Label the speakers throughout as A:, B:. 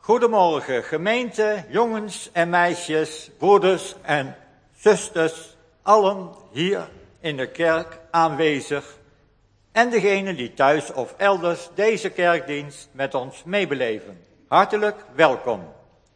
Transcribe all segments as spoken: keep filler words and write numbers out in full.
A: Goedemorgen gemeente, jongens en meisjes, broeders en zusters, allen hier in de kerk aanwezig en degenen die thuis of elders deze kerkdienst met ons meebeleven. Hartelijk welkom.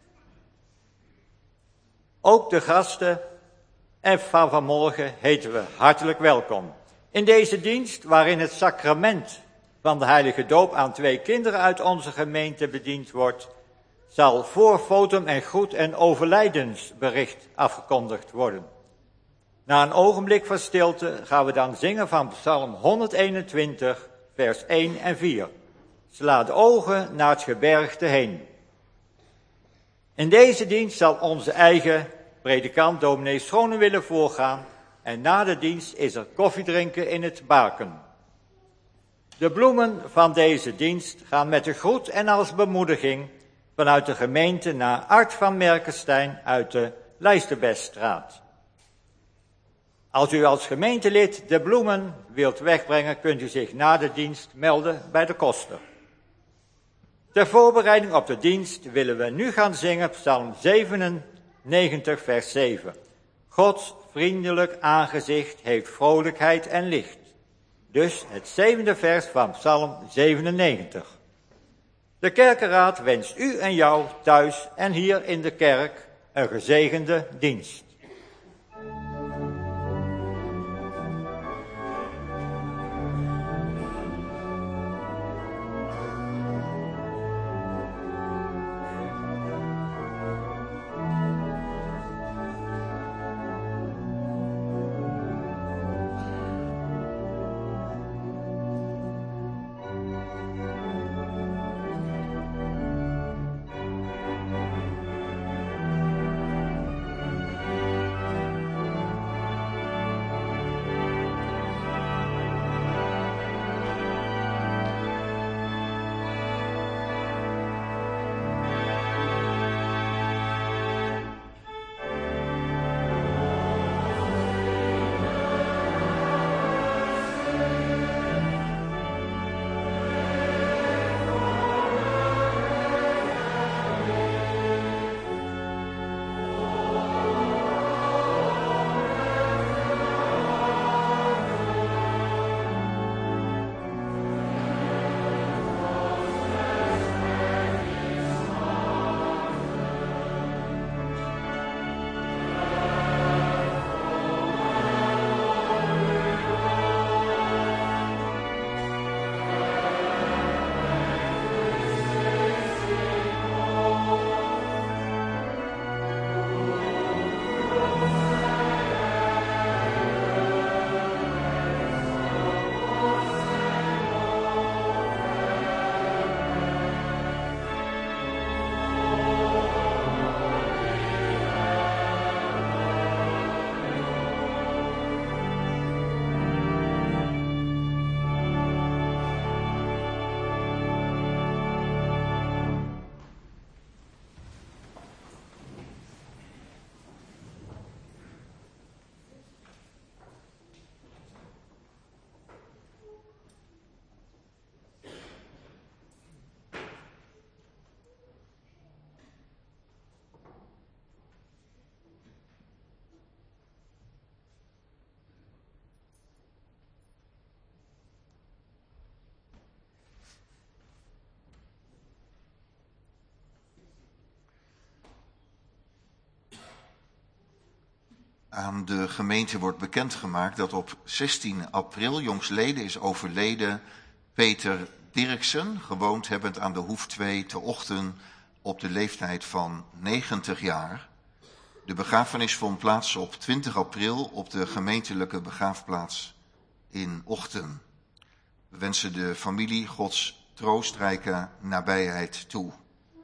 A: Ook de gasten en van vanmorgen heten we hartelijk welkom. In deze dienst waarin het sacrament van de heilige doop aan twee kinderen uit onze gemeente bediend wordt, zal voor fotum en groet en overlijdensbericht afgekondigd worden. Na een ogenblik van stilte gaan we dan zingen van Psalm honderdeenentwintig, vers één en vier. Sla de ogen naar het gebergte heen. In deze dienst zal onze eigen predikant dominee Schone willen voorgaan en na de dienst is er koffiedrinken in het baken. De bloemen van deze dienst gaan met de groet en als bemoediging vanuit de gemeente naar Art van Merkenstein uit de Lijsterbeststraat. Als u als gemeentelid de bloemen wilt wegbrengen, kunt u zich na de dienst melden bij de koster. Ter voorbereiding op de dienst willen we nu gaan zingen Psalm zevenennegentig, vers zeven. Gods vriendelijk aangezicht heeft vrolijkheid en licht. Dus het zevende vers van Psalm zevenennegentig. De kerkenraad wenst u en jou thuis en hier in de kerk een gezegende dienst.
B: Aan de gemeente wordt bekendgemaakt dat op zestien april jongstleden is overleden Peter Dirksen, gewoond hebbend aan de Hoef twee te Ochten op de leeftijd van negentig jaar. De begrafenis vond plaats op twintig april op de gemeentelijke begraafplaats in Ochten. We wensen de familie Gods troostrijke nabijheid toe.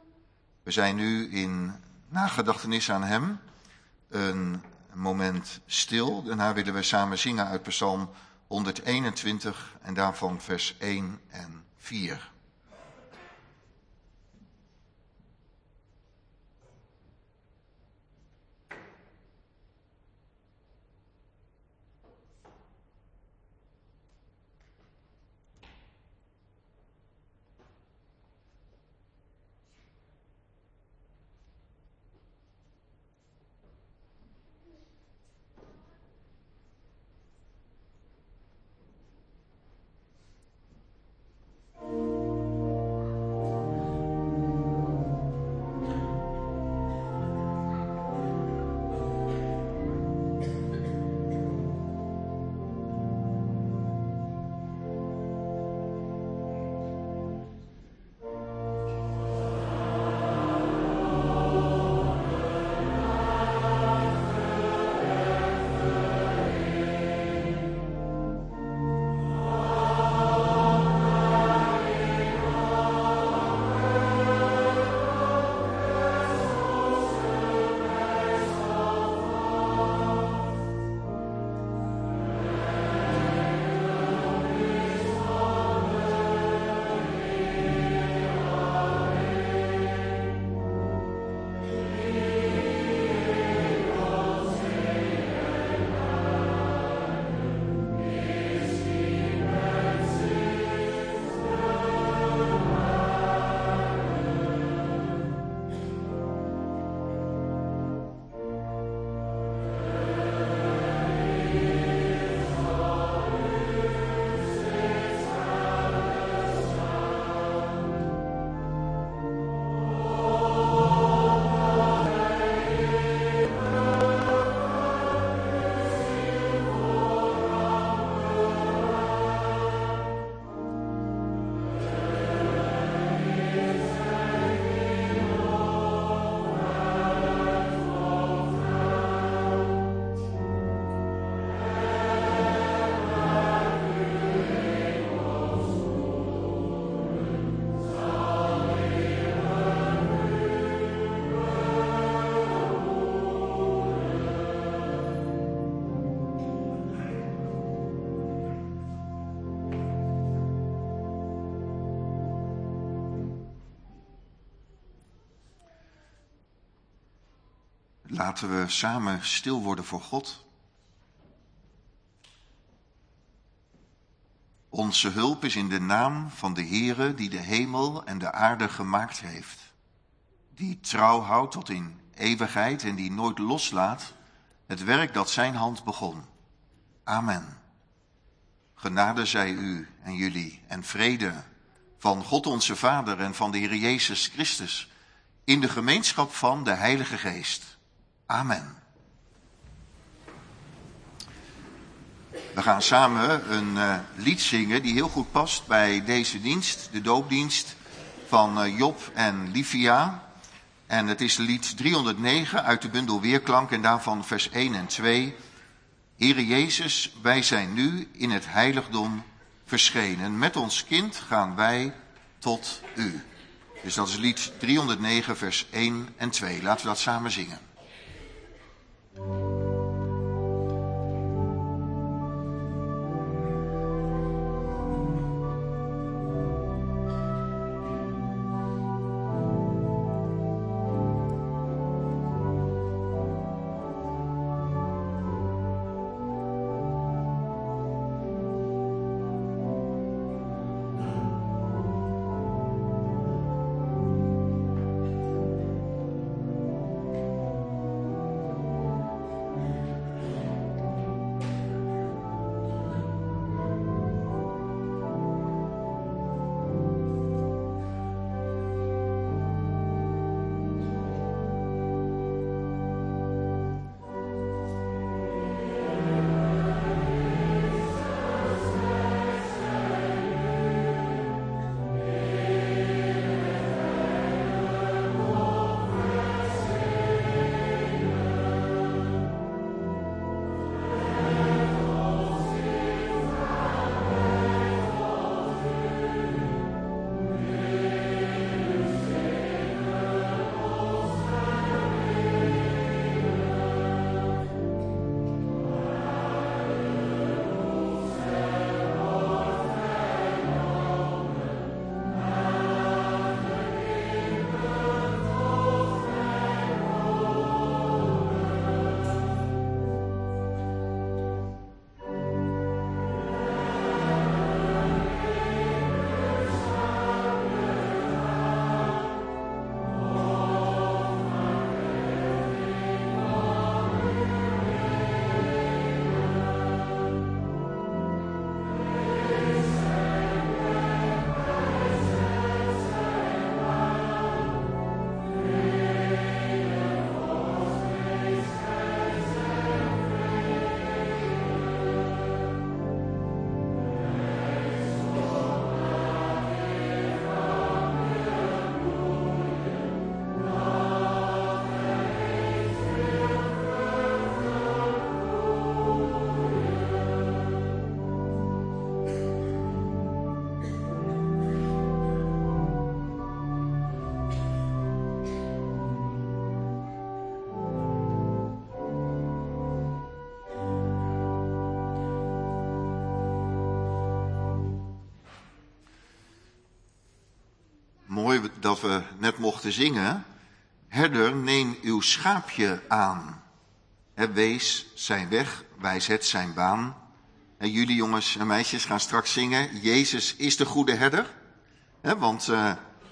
B: We zijn nu in nagedachtenis aan hem een moment stil. Daarna willen we samen zingen uit Psalm honderdeenentwintig en daarvan vers één en vier. Laten we samen stil worden voor God. Onze hulp is in de naam van de Heere die de hemel en de aarde gemaakt heeft. Die trouw houdt tot in eeuwigheid en die nooit loslaat het werk dat zijn hand begon. Amen. Genade zij u en jullie en vrede van God onze Vader en van de Heer Jezus Christus in de gemeenschap van de Heilige Geest. Amen. We gaan samen een uh, lied zingen die heel goed past bij deze dienst, de doopdienst van uh, Job en Livia. En het is lied driehonderdnegen uit de bundel Weerklank en daarvan vers één en twee. Heere Jezus, wij zijn nu in het heiligdom verschenen. Met ons kind gaan wij tot u. Dus dat is lied driehonderdnegen vers één en twee. Laten we dat samen zingen. Mooi dat we net mochten zingen. Herder, neem uw schaapje aan. He, wees zijn weg, wijs het zijn baan. En jullie jongens en meisjes gaan straks zingen. Jezus is de goede herder. He, want uh,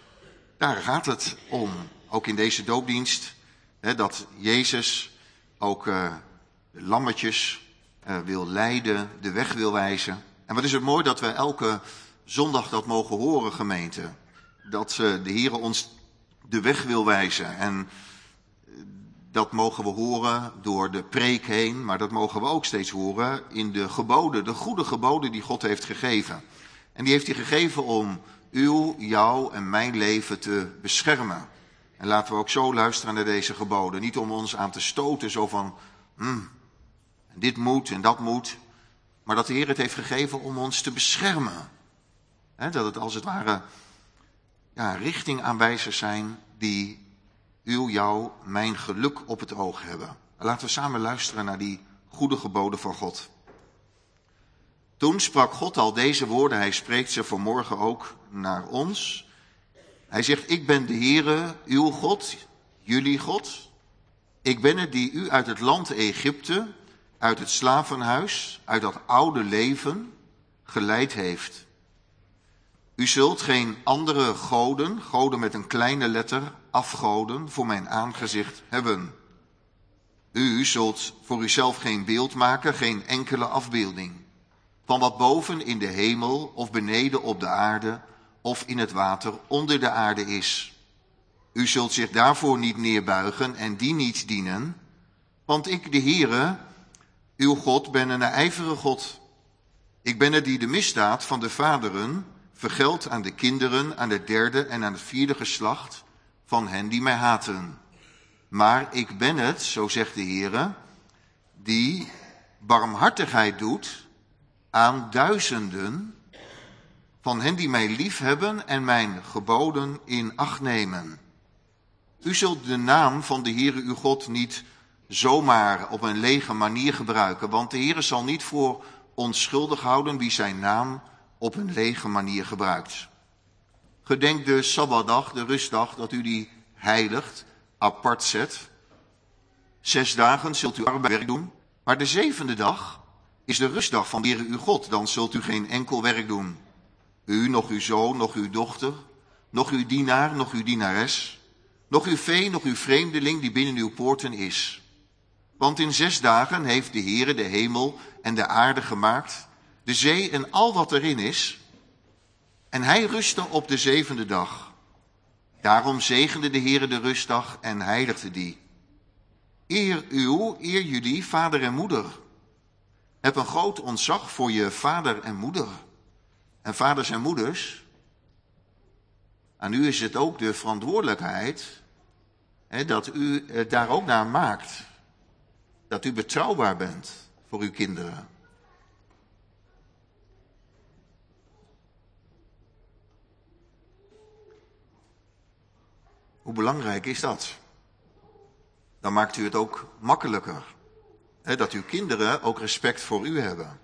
B: daar gaat het om. Ook in deze doopdienst. He, dat Jezus ook uh, de lammetjes uh, wil leiden, de weg wil wijzen. En wat is het mooi dat we elke zondag dat mogen horen, gemeente. Dat uh, de Heere ons de weg wil wijzen. En dat mogen we horen door de preek heen. Maar dat mogen we ook steeds horen in de geboden. De goede geboden die God heeft gegeven. En die heeft hij gegeven om uw, jou en mijn leven te beschermen. En laten we ook zo luisteren naar deze geboden. Niet om ons aan te stoten, zo van, hmm, dit moet en dat moet. Maar dat de Heer het heeft gegeven om ons te beschermen. He, dat het als het ware ja, richtingaanwijzers zijn die uw, jou, mijn geluk op het oog hebben. Laten we samen luisteren naar die goede geboden van God. Toen sprak God al deze woorden, hij spreekt ze vanmorgen ook naar ons. Hij zegt, ik ben de Heere, uw God, jullie God. Ik ben het die u uit het land Egypte, uit het slavenhuis, uit dat oude leven geleid heeft. U zult geen andere goden, goden met een kleine letter, afgoden, voor mijn aangezicht hebben. U zult voor uzelf geen beeld maken, geen enkele afbeelding. Van wat boven in de hemel of beneden op de aarde of in het water onder de aarde is. U zult zich daarvoor niet neerbuigen en die niet dienen. Want ik, de Heere, uw God, ben een ijverige God. Ik ben het die de misdaad van de vaderen vergeldt aan de kinderen, aan het derde en aan het vierde geslacht van hen die mij haten. Maar ik ben het, zo zegt de Heere, die barmhartigheid doet aan duizenden van hen die mij lief hebben en mijn geboden in acht nemen. U zult de naam van de Heere uw God niet zomaar op een lege manier gebruiken, want de Heere zal niet voor onschuldig houden wie zijn naam op een lege manier gebruikt. Gedenk de Sabbatdag, de rustdag, dat u die heiligt, apart zet. Zes dagen zult u arbeid doen, maar de zevende dag is de rustdag van de Heere uw God. Dan zult u geen enkel werk doen. U, nog uw zoon, nog uw dochter, nog uw dienaar, nog uw dienares, nog uw vee, nog uw vreemdeling die binnen uw poorten is. Want in zes dagen heeft de Heere de hemel en de aarde gemaakt, de zee en al wat erin is. En hij rustte op de zevende dag. Daarom zegende de Heere de rustdag en heiligde die. Eer uw, eer jullie vader en moeder. Heb een groot ontzag voor je vader en moeder. En vaders en moeders, aan u is het ook de verantwoordelijkheid hè, dat u het daar ook naar maakt. Dat u betrouwbaar bent voor uw kinderen. Hoe belangrijk is dat? Dan maakt u het ook makkelijker. Hè, dat uw kinderen ook respect voor u hebben.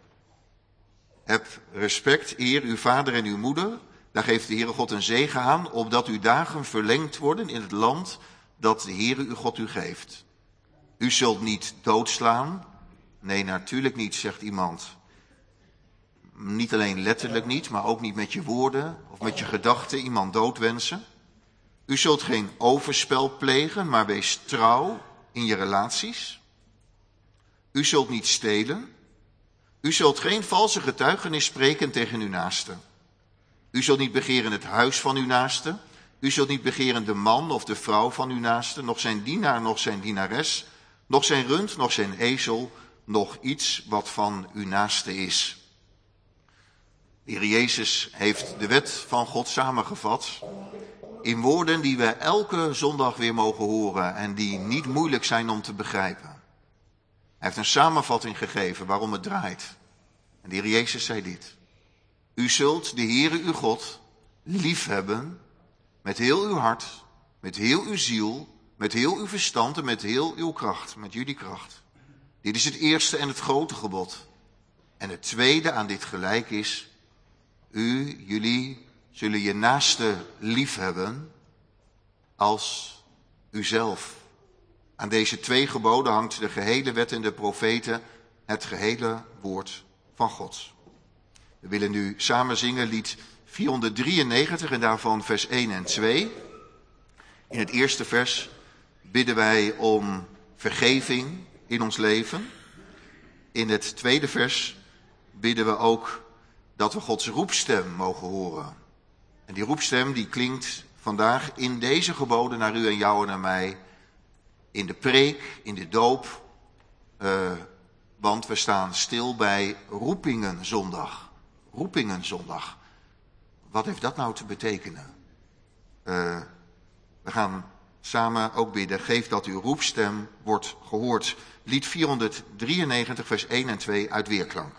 B: Heb respect, eer uw vader en uw moeder. Daar geeft de Heere God een zegen aan, opdat uw dagen verlengd worden in het land dat de Heere uw God u geeft. U zult niet doodslaan. Nee, natuurlijk niet, zegt iemand. Niet alleen letterlijk niet, maar ook niet met je woorden of met je gedachten iemand doodwensen. U zult geen overspel plegen, maar wees trouw in je relaties. U zult niet stelen. U zult geen valse getuigenis spreken tegen uw naaste. U zult niet begeren het huis van uw naaste. U zult niet begeren de man of de vrouw van uw naaste, nog zijn dienaar, nog zijn dienares, nog zijn rund, nog zijn ezel, nog iets wat van uw naaste is. De Heer Jezus heeft de wet van God samengevat in woorden die we elke zondag weer mogen horen en die niet moeilijk zijn om te begrijpen. Hij heeft een samenvatting gegeven waarom het draait. En de Heer Jezus zei dit. U zult de Heere uw God lief hebben met heel uw hart, met heel uw ziel, met heel uw verstand en met heel uw kracht, met jullie kracht. Dit is het eerste en het grote gebod. En het tweede aan dit gelijk is, u, jullie, zullen je naaste lief hebben als uzelf. Aan deze twee geboden hangt de gehele wet en de profeten, het gehele woord van God. We willen nu samen zingen lied vierhonderddrieënnegentig en daarvan vers één en twee. In het eerste vers bidden wij om vergeving in ons leven. In het tweede vers bidden we ook dat we Gods roepstem mogen horen. En die roepstem die klinkt vandaag in deze geboden naar u en jou en naar mij. In de preek, in de doop, uh, want we staan stil bij Roepingenzondag. Roepingenzondag. Wat heeft dat nou te betekenen? Uh, we gaan samen ook bidden. Geef dat uw roepstem wordt gehoord. Lied vierhonderddrieënnegentig vers één en twee uit weerklank.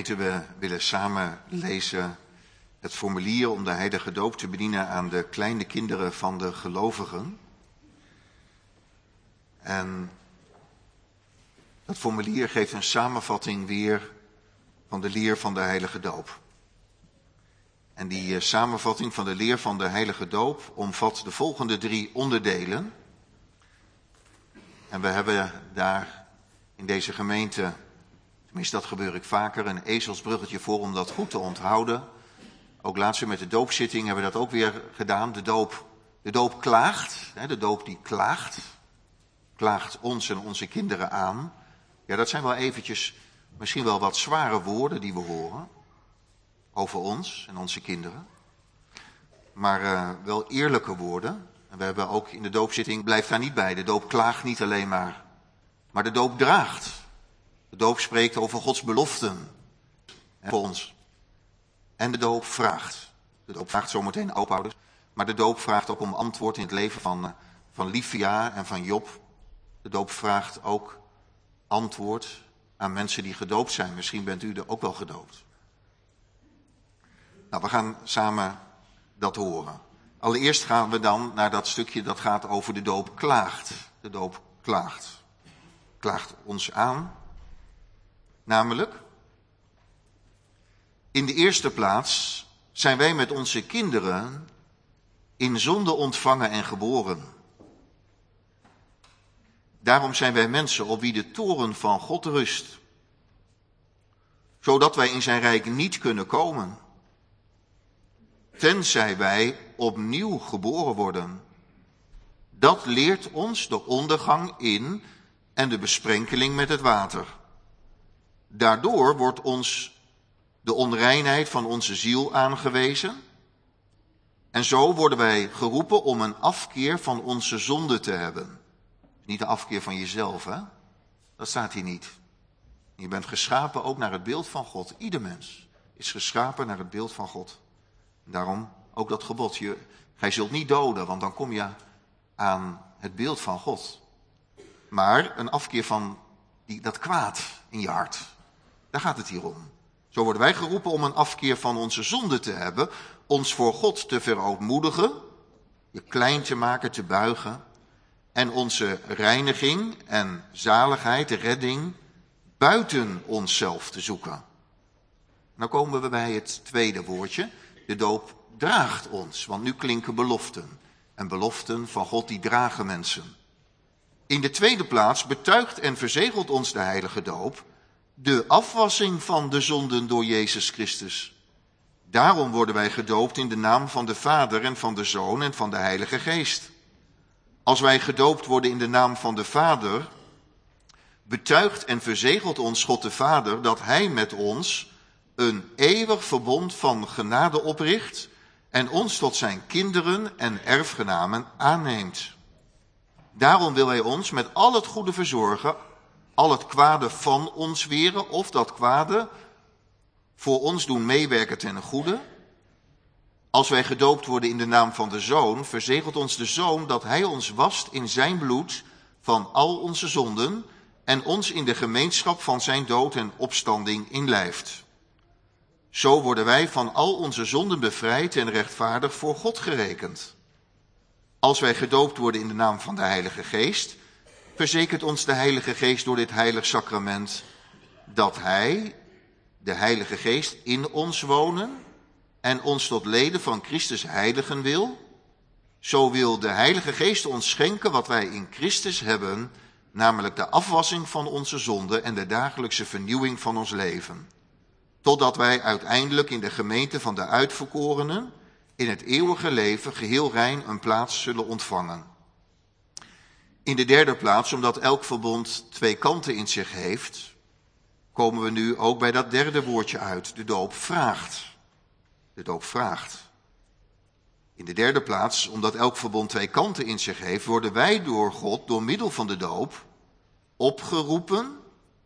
B: gemeente, we willen samen lezen het formulier om de heilige doop te bedienen aan de kleine kinderen van de gelovigen. En dat formulier geeft een samenvatting weer van de leer van de heilige doop. En die uh, samenvatting van de leer van de heilige doop omvat de volgende drie onderdelen. En we hebben daar in deze gemeente, tenminste dat gebeur ik vaker, een ezelsbruggetje voor om dat goed te onthouden. Ook laatst met de doopzitting hebben we dat ook weer gedaan. De doop, de doop klaagt, hè, de doop die klaagt, klaagt ons en onze kinderen aan. Ja, dat zijn wel eventjes misschien wel wat zware woorden die we horen over ons en onze kinderen. Maar uh, wel eerlijke woorden. En we hebben ook in de doopzitting, blijft daar niet bij. De doop klaagt niet alleen maar, maar de doop draagt. De doop spreekt over Gods beloften voor ons. En de doop vraagt. De doop vraagt zometeen opouders. Maar de doop vraagt ook om antwoord in het leven van, van Livia en van Job. De doop vraagt ook antwoord aan mensen die gedoopt zijn. Misschien bent u er ook wel gedoopt. Nou, we gaan samen dat horen. Allereerst gaan we dan naar dat stukje dat gaat over de doop klaagt. De doop klaagt. Klaagt ons aan. Namelijk, in de eerste plaats zijn wij met onze kinderen in zonde ontvangen en geboren. Daarom zijn wij mensen op wie de toorn van God rust. Zodat wij in zijn rijk niet kunnen komen. Tenzij wij opnieuw geboren worden. Dat leert ons de ondergang in en de besprenkeling met het water. Daardoor wordt ons de onreinheid van onze ziel aangewezen. En zo worden wij geroepen om een afkeer van onze zonde te hebben. Niet de afkeer van jezelf, hè? Dat staat hier niet. Je bent geschapen ook naar het beeld van God. Ieder mens is geschapen naar het beeld van God. Daarom ook dat gebod. Je, gij zult niet doden, want dan kom je aan het beeld van God. Maar een afkeer van die, dat kwaad in je hart. Daar gaat het hier om. Zo worden wij geroepen om een afkeer van onze zonde te hebben. Ons voor God te verootmoedigen. Je klein te maken, te buigen. En onze reiniging en zaligheid, de redding, buiten onszelf te zoeken. Nou komen we bij het tweede woordje. De doop draagt ons, want nu klinken beloften. En beloften van God die dragen mensen. In de tweede plaats betuigt en verzegelt ons de heilige doop de afwassing van de zonden door Jezus Christus. Daarom worden wij gedoopt in de naam van de Vader en van de Zoon en van de Heilige Geest. Als wij gedoopt worden in de naam van de Vader, betuigt en verzegelt ons God de Vader dat Hij met ons een eeuwig verbond van genade opricht en ons tot zijn kinderen en erfgenamen aanneemt. Daarom wil Hij ons met al het goede verzorgen, al het kwade van ons weren of dat kwade voor ons doen meewerken ten goede. Als wij gedoopt worden in de naam van de Zoon, verzegelt ons de Zoon dat Hij ons wast in zijn bloed van al onze zonden en ons in de gemeenschap van zijn dood en opstanding inlijft. Zo worden wij van al onze zonden bevrijd en rechtvaardig voor God gerekend. Als wij gedoopt worden in de naam van de Heilige Geest, verzekert ons de Heilige Geest door dit heilig sacrament dat Hij, de Heilige Geest, in ons wonen en ons tot leden van Christus heiligen wil. Zo wil de Heilige Geest ons schenken wat wij in Christus hebben, namelijk de afwassing van onze zonden en de dagelijkse vernieuwing van ons leven. Totdat wij uiteindelijk in de gemeente van de uitverkorenen in het eeuwige leven geheel rein een plaats zullen ontvangen. In de derde plaats, omdat elk verbond twee kanten in zich heeft, komen we nu ook bij dat derde woordje uit. De doop vraagt. De doop vraagt. In de derde plaats, omdat elk verbond twee kanten in zich heeft, worden wij door God, door middel van de doop, opgeroepen.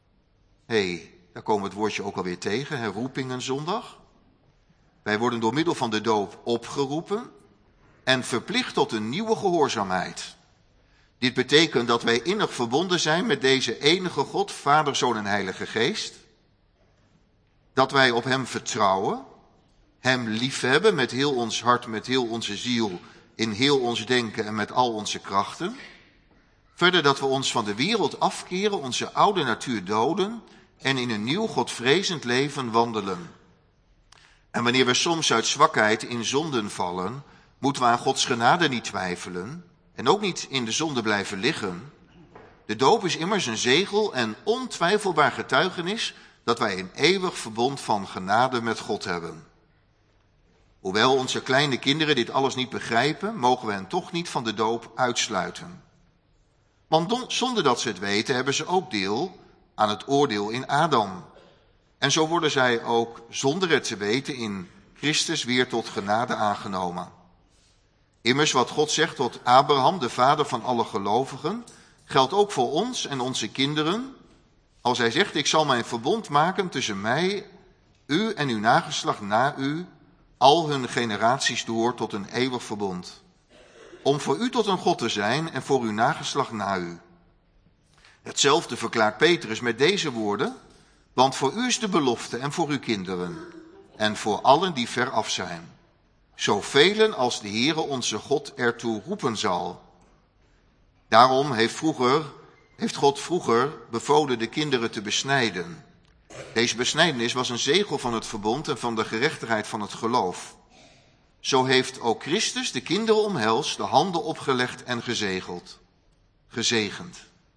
B: Hé, hey, daar komen we het woordje ook alweer tegen, hè, roepingenzondag. Wij worden door middel van de doop opgeroepen en verplicht tot een nieuwe gehoorzaamheid. Dit betekent dat wij innig verbonden zijn met deze enige God, Vader, Zoon en Heilige Geest. dat wij op hem vertrouwen, hem liefhebben met heel ons hart, met heel onze ziel, in heel ons denken en met al onze krachten. Verder dat we ons van de wereld afkeren, onze oude natuur doden en in een nieuw godvrezend leven wandelen. En wanneer we soms uit zwakheid in zonden vallen, moeten we aan Gods genade niet twijfelen en ook niet in de zonde blijven liggen. De doop is immers een zegel en ontwijfelbaar getuigenis dat wij een eeuwig verbond van genade met God hebben. Hoewel onze kleine kinderen dit alles niet begrijpen, mogen we hen toch niet van de doop uitsluiten. Want zonder dat ze het weten, hebben ze ook deel aan het oordeel in Adam. En zo worden zij ook, zonder het te weten, in Christus weer tot genade aangenomen. Immers wat God zegt tot Abraham, de vader van alle gelovigen, geldt ook voor ons en onze kinderen. Als hij zegt, ik zal mijn verbond maken tussen mij, u en uw nageslacht na u, al hun generaties door tot een eeuwig verbond. Om voor u tot een God te zijn en voor uw nageslacht na u. Hetzelfde verklaart Petrus met deze woorden, want voor u is de belofte en voor uw kinderen en voor allen die ver af zijn. Zoveel als de Heere onze God ertoe roepen zal. Daarom heeft, vroeger, heeft God vroeger bevolen de kinderen te besnijden. Deze besnijdenis was een zegel van het verbond en van de gerechtigheid van het geloof. Zo heeft ook Christus de kinderen omhelst, de handen opgelegd en gezegeld. Gezegend.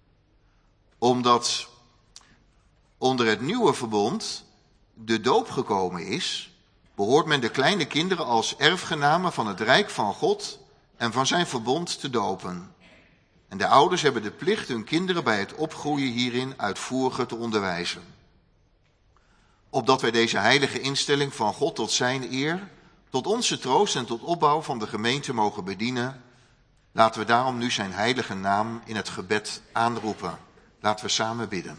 B: Omdat onder het nieuwe verbond de doop gekomen is, behoort men de kleine kinderen als erfgenamen van het rijk van God en van zijn verbond te dopen. En de ouders hebben de plicht hun kinderen bij het opgroeien hierin uitvoeriger te onderwijzen. Opdat wij deze heilige instelling van God tot zijn eer, tot onze troost en tot opbouw van de gemeente mogen bedienen, laten we daarom nu zijn heilige naam in het gebed aanroepen. Laten we samen bidden.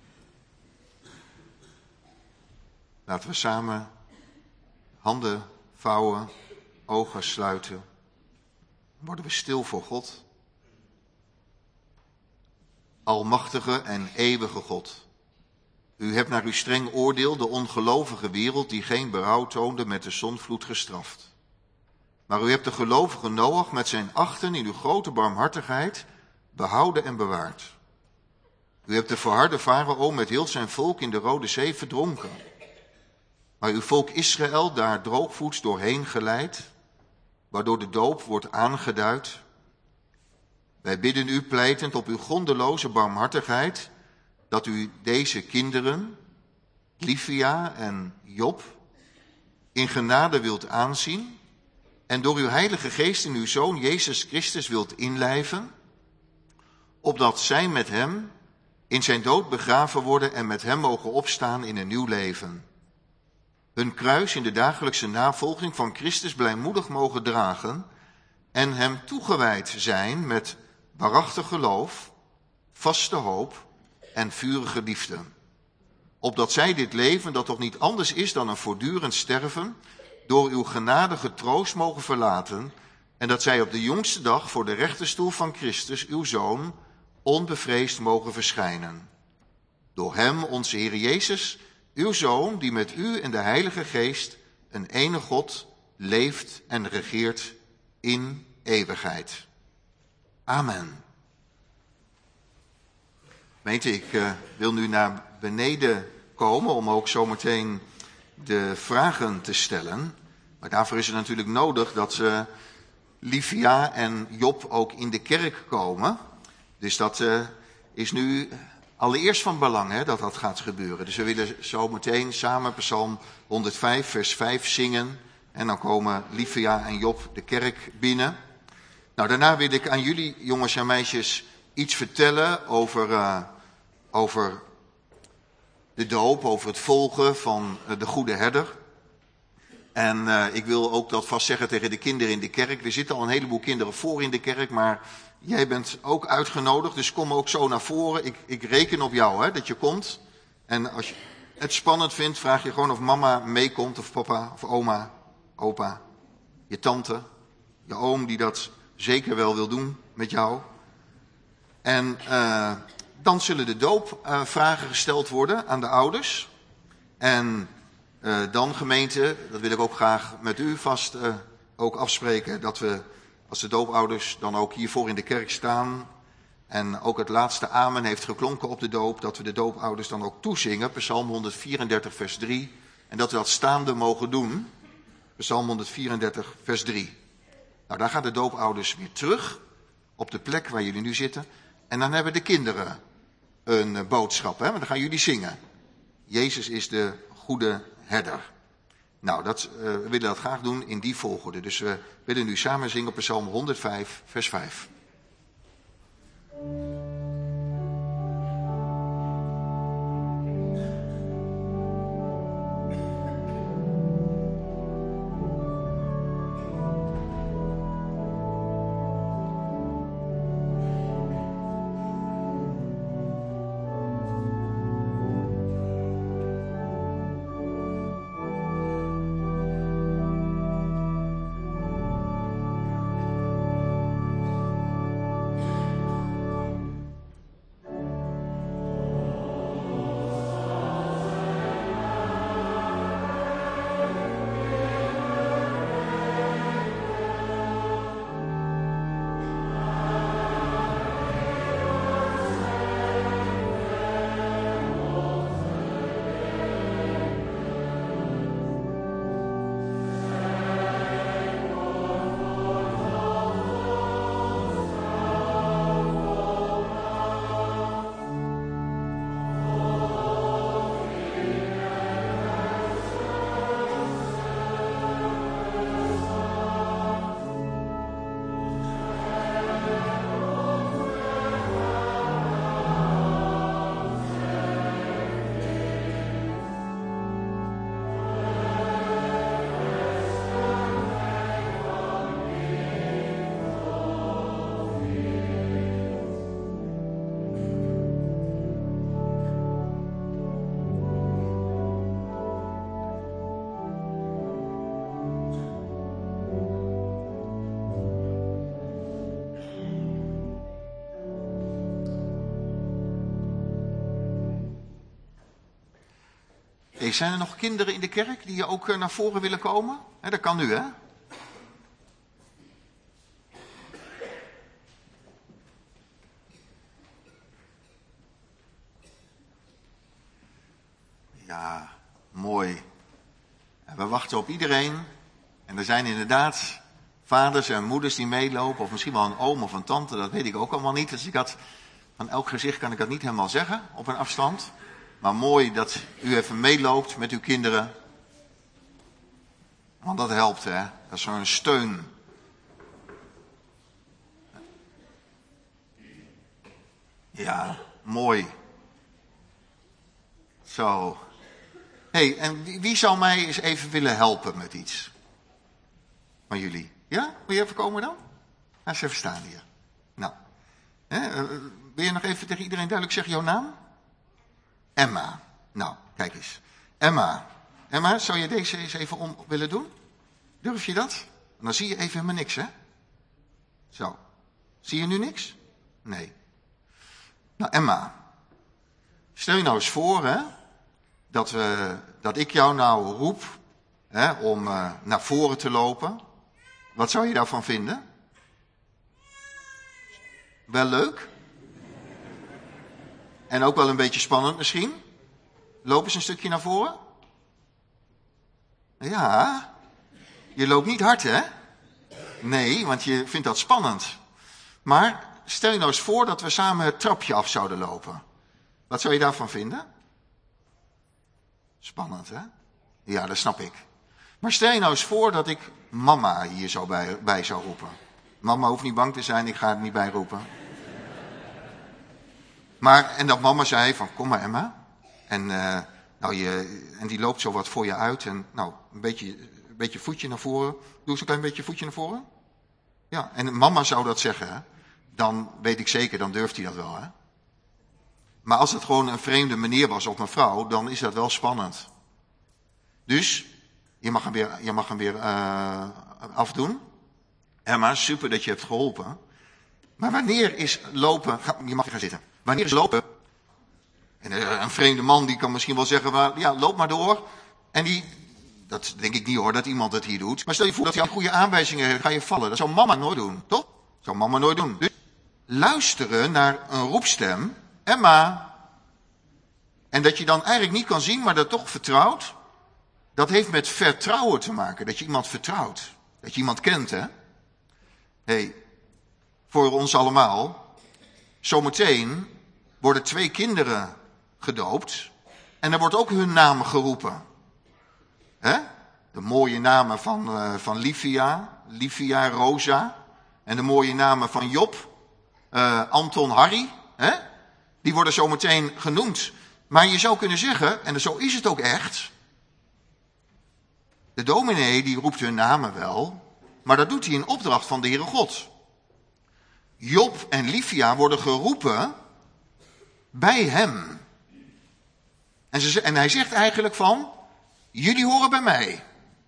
B: Laten we samen handen vouwen, ogen sluiten. Worden we stil voor God. Almachtige en eeuwige God. U hebt naar uw streng oordeel de ongelovige wereld die geen berouw toonde met de zondvloed gestraft. Maar u hebt de gelovige Noach met zijn achten in uw grote barmhartigheid behouden en bewaard. U hebt de verharde Farao met heel zijn volk in de Rode Zee verdronken. Maar uw volk Israël daar droogvoets doorheen geleid, waardoor de doop wordt aangeduid. Wij bidden u pleitend op uw grondeloze barmhartigheid, dat u deze kinderen, Livia en Job, in genade wilt aanzien en door uw heilige geest in uw Zoon Jezus Christus wilt inlijven, opdat zij met hem in zijn dood begraven worden en met hem mogen opstaan in een nieuw leven. Hun kruis in de dagelijkse navolging van Christus blijmoedig mogen dragen en hem toegewijd zijn met waarachtig geloof, vaste hoop en vurige liefde. Opdat zij dit leven, dat toch niet anders is dan een voortdurend sterven, door uw genadige troost mogen verlaten en dat zij op de jongste dag voor de rechterstoel van Christus, uw Zoon, onbevreesd mogen verschijnen. Door hem, onze Heer Jezus, uw Zoon, die met u en de Heilige Geest, een ene God, leeft en regeert in eeuwigheid. Amen. Gemeente, ik uh, wil nu naar beneden komen om ook zometeen de vragen te stellen. Maar daarvoor is het natuurlijk nodig dat uh, Livia en Job ook in de kerk komen. Dus dat uh, is nu allereerst van belang, hè, dat dat gaat gebeuren. Dus we willen zometeen samen Psalm honderdvijf, vers vijf zingen. En dan komen Livia en Job de kerk binnen. Nou, daarna wil ik aan jullie, jongens en meisjes, iets vertellen over, uh, over de doop, over het volgen van uh, de goede herder. En uh, ik wil ook dat vast zeggen tegen de kinderen in de kerk. Er zitten al een heleboel kinderen voor in de kerk, maar jij bent ook uitgenodigd, dus kom ook zo naar voren. Ik, ik reken op jou, hè, dat je komt. En als je het spannend vindt, vraag je gewoon of mama meekomt, of papa, of oma, opa, je tante, je oom die dat zeker wel wil doen met jou. En uh, dan zullen de doopvragen uh, gesteld worden aan de ouders. En Uh, dan gemeente, dat wil ik ook graag met u vast uh, ook afspreken, dat we als de doopouders dan ook hiervoor in de kerk staan en ook het laatste amen heeft geklonken op de doop, dat we de doopouders dan ook toezingen, Psalm honderdvierendertig vers drie, en dat we dat staande mogen doen, Psalm honderdvierendertig vers drie. Nou, daar gaan de doopouders weer terug op de plek waar jullie nu zitten en dan hebben de kinderen een uh, boodschap, hè? Want dan gaan jullie zingen. Jezus is de goede herder. Nou, dat, uh, we willen dat graag doen in die volgorde. Dus we willen nu samen zingen op Psalm honderdvijf, vers vijf. Hey, zijn er nog kinderen in de kerk die ook naar voren willen komen? He, dat kan nu, hè? Ja, mooi. We wachten op iedereen. En er zijn inderdaad vaders en moeders die meelopen. Of misschien wel een oom of een tante, dat weet ik ook allemaal niet. Dus ik had, van elk gezicht kan ik dat niet helemaal zeggen op een afstand. Maar mooi dat u even meeloopt met uw kinderen. Want dat helpt, hè. Dat is zo'n steun. Ja, mooi. Zo. Hé, hey, en wie zou mij eens even willen helpen met iets? Van jullie. Ja? Wil je even komen dan? Ga eens even staan hier. Nou. Hè, uh, wil je nog even tegen iedereen duidelijk zeggen jouw naam? Emma. Nou, kijk eens. Emma. Emma, zou je deze eens even om willen doen? Durf je dat? Dan zie je even helemaal niks, hè? Zo. Zie je nu niks? Nee. Nou, Emma. Stel je nou eens voor, hè? Dat, we, dat ik jou nou roep, hè, om uh, naar voren te lopen. Wat zou je daarvan vinden? Wel leuk? En ook wel een beetje spannend misschien? Loop eens een stukje naar voren. Ja, je loopt niet hard, hè? Nee, want je vindt dat spannend. Maar stel je nou eens voor dat we samen het trapje af zouden lopen. Wat zou je daarvan vinden? Spannend, hè? Ja, dat snap ik. Maar stel je nou eens voor dat ik mama hier zo bij, bij zou roepen. Mama hoeft niet bang te zijn, ik ga het niet bijroepen. Maar, en dat mama zei van, kom maar Emma. En, uh, nou, je, en die loopt zo wat voor je uit. En nou, een beetje, een beetje voetje naar voren. Doe eens een klein beetje voetje naar voren. Ja, en mama zou dat zeggen, hè? Dan weet ik zeker, dan durft hij dat wel, hè? Maar als het gewoon een vreemde manier was op een vrouw, dan is dat wel spannend. Dus, je mag hem weer, je mag hem weer uh, afdoen. Emma, super dat je hebt geholpen. Maar wanneer is lopen... Ga, je mag gaan zitten. Wanneer is lopen... En een vreemde man die kan misschien wel zeggen, ja, loop maar door. En die, dat denk ik niet hoor, dat iemand het hier doet. Maar stel je voor dat hij goede aanwijzingen heeft, ga je vallen. Dat zou mama nooit doen, toch? Dat zou mama nooit doen. Dus luisteren naar een roepstem, Emma. En dat je dan eigenlijk niet kan zien, maar dat toch vertrouwt. Dat heeft met vertrouwen te maken, dat je iemand vertrouwt. Dat je iemand kent, hè. Hé, hey, voor ons allemaal. Zometeen worden twee kinderen gedoopt. En er wordt ook hun naam geroepen. Hè? De mooie namen van, uh, van Livia, Livia, Rosa. En de mooie namen van Job, uh, Anton, Harry. Hè? Die worden zometeen genoemd. Maar je zou kunnen zeggen, en zo is het ook echt. De dominee die roept hun namen wel. Maar dat doet hij in opdracht van de Heere God. Job en Livia worden geroepen bij hem. En, ze, en hij zegt eigenlijk van, jullie horen bij mij.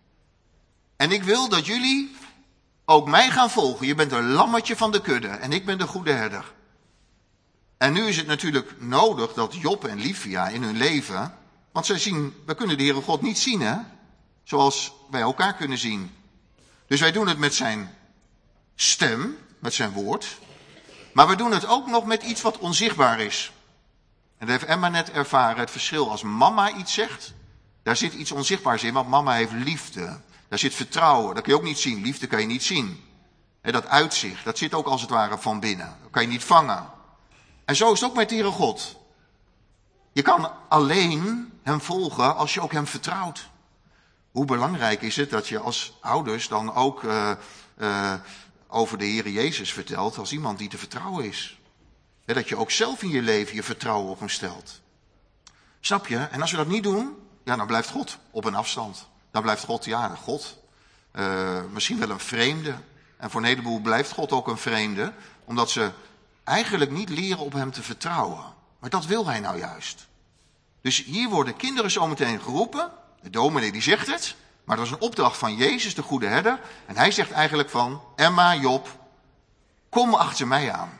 B: En ik wil dat jullie ook mij gaan volgen. Je bent een lammetje van de kudde en ik ben de goede herder. En nu is het natuurlijk nodig dat Job en Livia in hun leven, want zij zien, we kunnen de Heere God niet zien, hè? Zoals wij elkaar kunnen zien. Dus wij doen het met zijn stem, met zijn woord. Maar we doen het ook nog met iets wat onzichtbaar is. En dat heeft Emma net ervaren. Het verschil als mama iets zegt, daar zit iets onzichtbaars in, want mama heeft liefde. Daar zit vertrouwen, dat kun je ook niet zien. Liefde kan je niet zien. He, dat uitzicht, dat zit ook als het ware van binnen. Dat kan je niet vangen. En zo is het ook met de Heere God. Je kan alleen hem volgen als je ook hem vertrouwt. Hoe belangrijk is het dat je als ouders dan ook uh, uh, over de Heere Jezus vertelt als iemand die te vertrouwen is. He, dat je ook zelf in je leven je vertrouwen op hem stelt. Snap je? En als we dat niet doen, ja, dan blijft God op een afstand. Dan blijft God, ja, God. Uh, misschien wel een vreemde. En voor een heleboel blijft God ook een vreemde. Omdat ze eigenlijk niet leren op hem te vertrouwen. Maar dat wil hij nou juist. Dus hier worden kinderen zometeen geroepen. De dominee die zegt het. Maar dat is een opdracht van Jezus, de goede herder. En hij zegt eigenlijk van, Emma, Job, kom achter mij aan.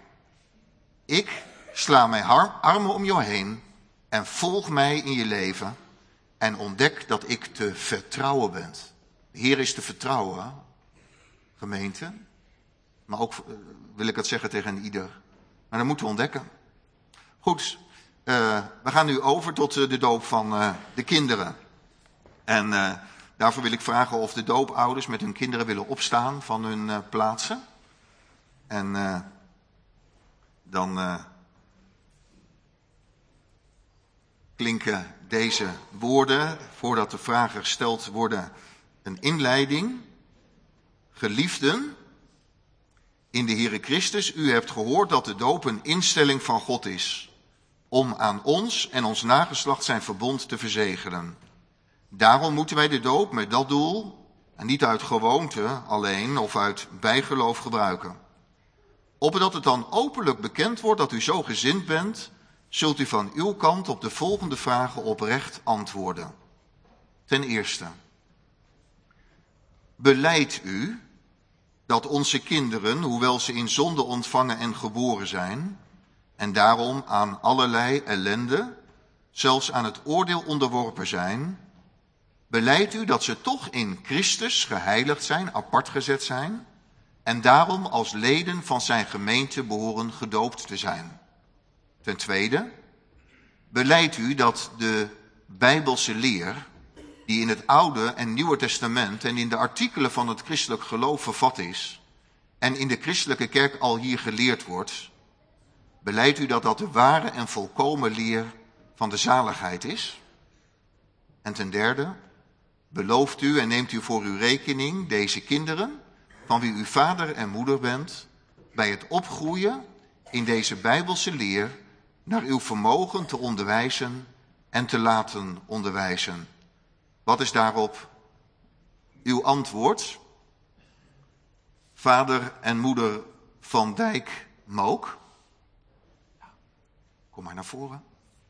B: Ik sla mijn armen om jou heen en volg mij in je leven en ontdek dat ik te vertrouwen ben. De Heer is te vertrouwen, gemeente. Maar ook wil ik het zeggen tegen ieder. Maar dat moeten we ontdekken. Goed, uh, we gaan nu over tot uh, de doop van uh, de kinderen. En uh, daarvoor wil ik vragen of de doopouders met hun kinderen willen opstaan van hun uh, plaatsen. En uh, dan uh, klinken deze woorden, voordat de vragen gesteld worden, een inleiding. Geliefden, in de Heere Christus, u hebt gehoord dat de doop een instelling van God is, om aan ons en ons nageslacht zijn verbond te verzegelen. Daarom moeten wij de doop met dat doel, en niet uit gewoonte alleen of uit bijgeloof gebruiken. Opdat het dan openlijk bekend wordt dat u zo gezind bent, zult u van uw kant op de volgende vragen oprecht antwoorden. Ten eerste, belijdt u dat onze kinderen, hoewel ze in zonde ontvangen en geboren zijn, en daarom aan allerlei ellende, zelfs aan het oordeel onderworpen zijn, belijdt u dat ze toch in Christus geheiligd zijn, apart gezet zijn, en daarom als leden van zijn gemeente behoren gedoopt te zijn. Ten tweede, belijdt u dat de Bijbelse leer, die in het Oude en Nieuwe Testament en in de artikelen van het christelijk geloof vervat is, en in de christelijke kerk al hier geleerd wordt, belijdt u dat dat de ware en volkomen leer van de zaligheid is? En ten derde, belooft u en neemt u voor uw rekening deze kinderen, van wie u vader en moeder bent, bij het opgroeien in deze Bijbelse leer naar uw vermogen te onderwijzen en te laten onderwijzen? Wat is daarop uw antwoord? Vader en moeder Van Dijk Mook. Kom maar naar voren.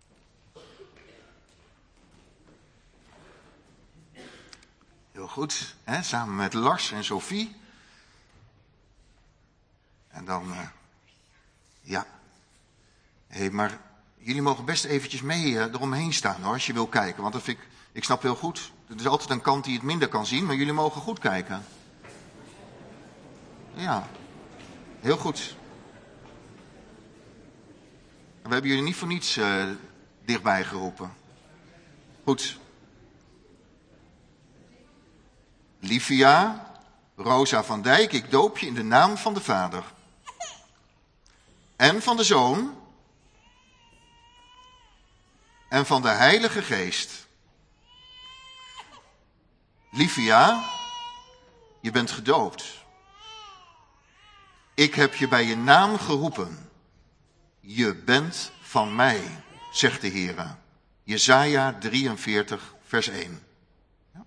B: Heel goed, hè? Samen met Lars en Sophie. En dan, uh, ja. Hé, hey, maar jullie mogen best eventjes mee uh, eromheen staan hoor, als je wil kijken. Want dat vind ik, ik snap heel goed Er is altijd een kant die het minder kan zien, maar jullie mogen goed kijken. Ja, heel goed. We hebben jullie niet voor niets uh, dichtbij geroepen. Goed. Livia, Rosa van Dijk, ik doop je in de naam van de Vader. En van de Zoon. En van de Heilige Geest. Livia, je bent gedoopt. Ik heb je bij je naam geroepen. Je bent van mij, zegt de Heere. Jesaja drieënveertig, vers één. Ja.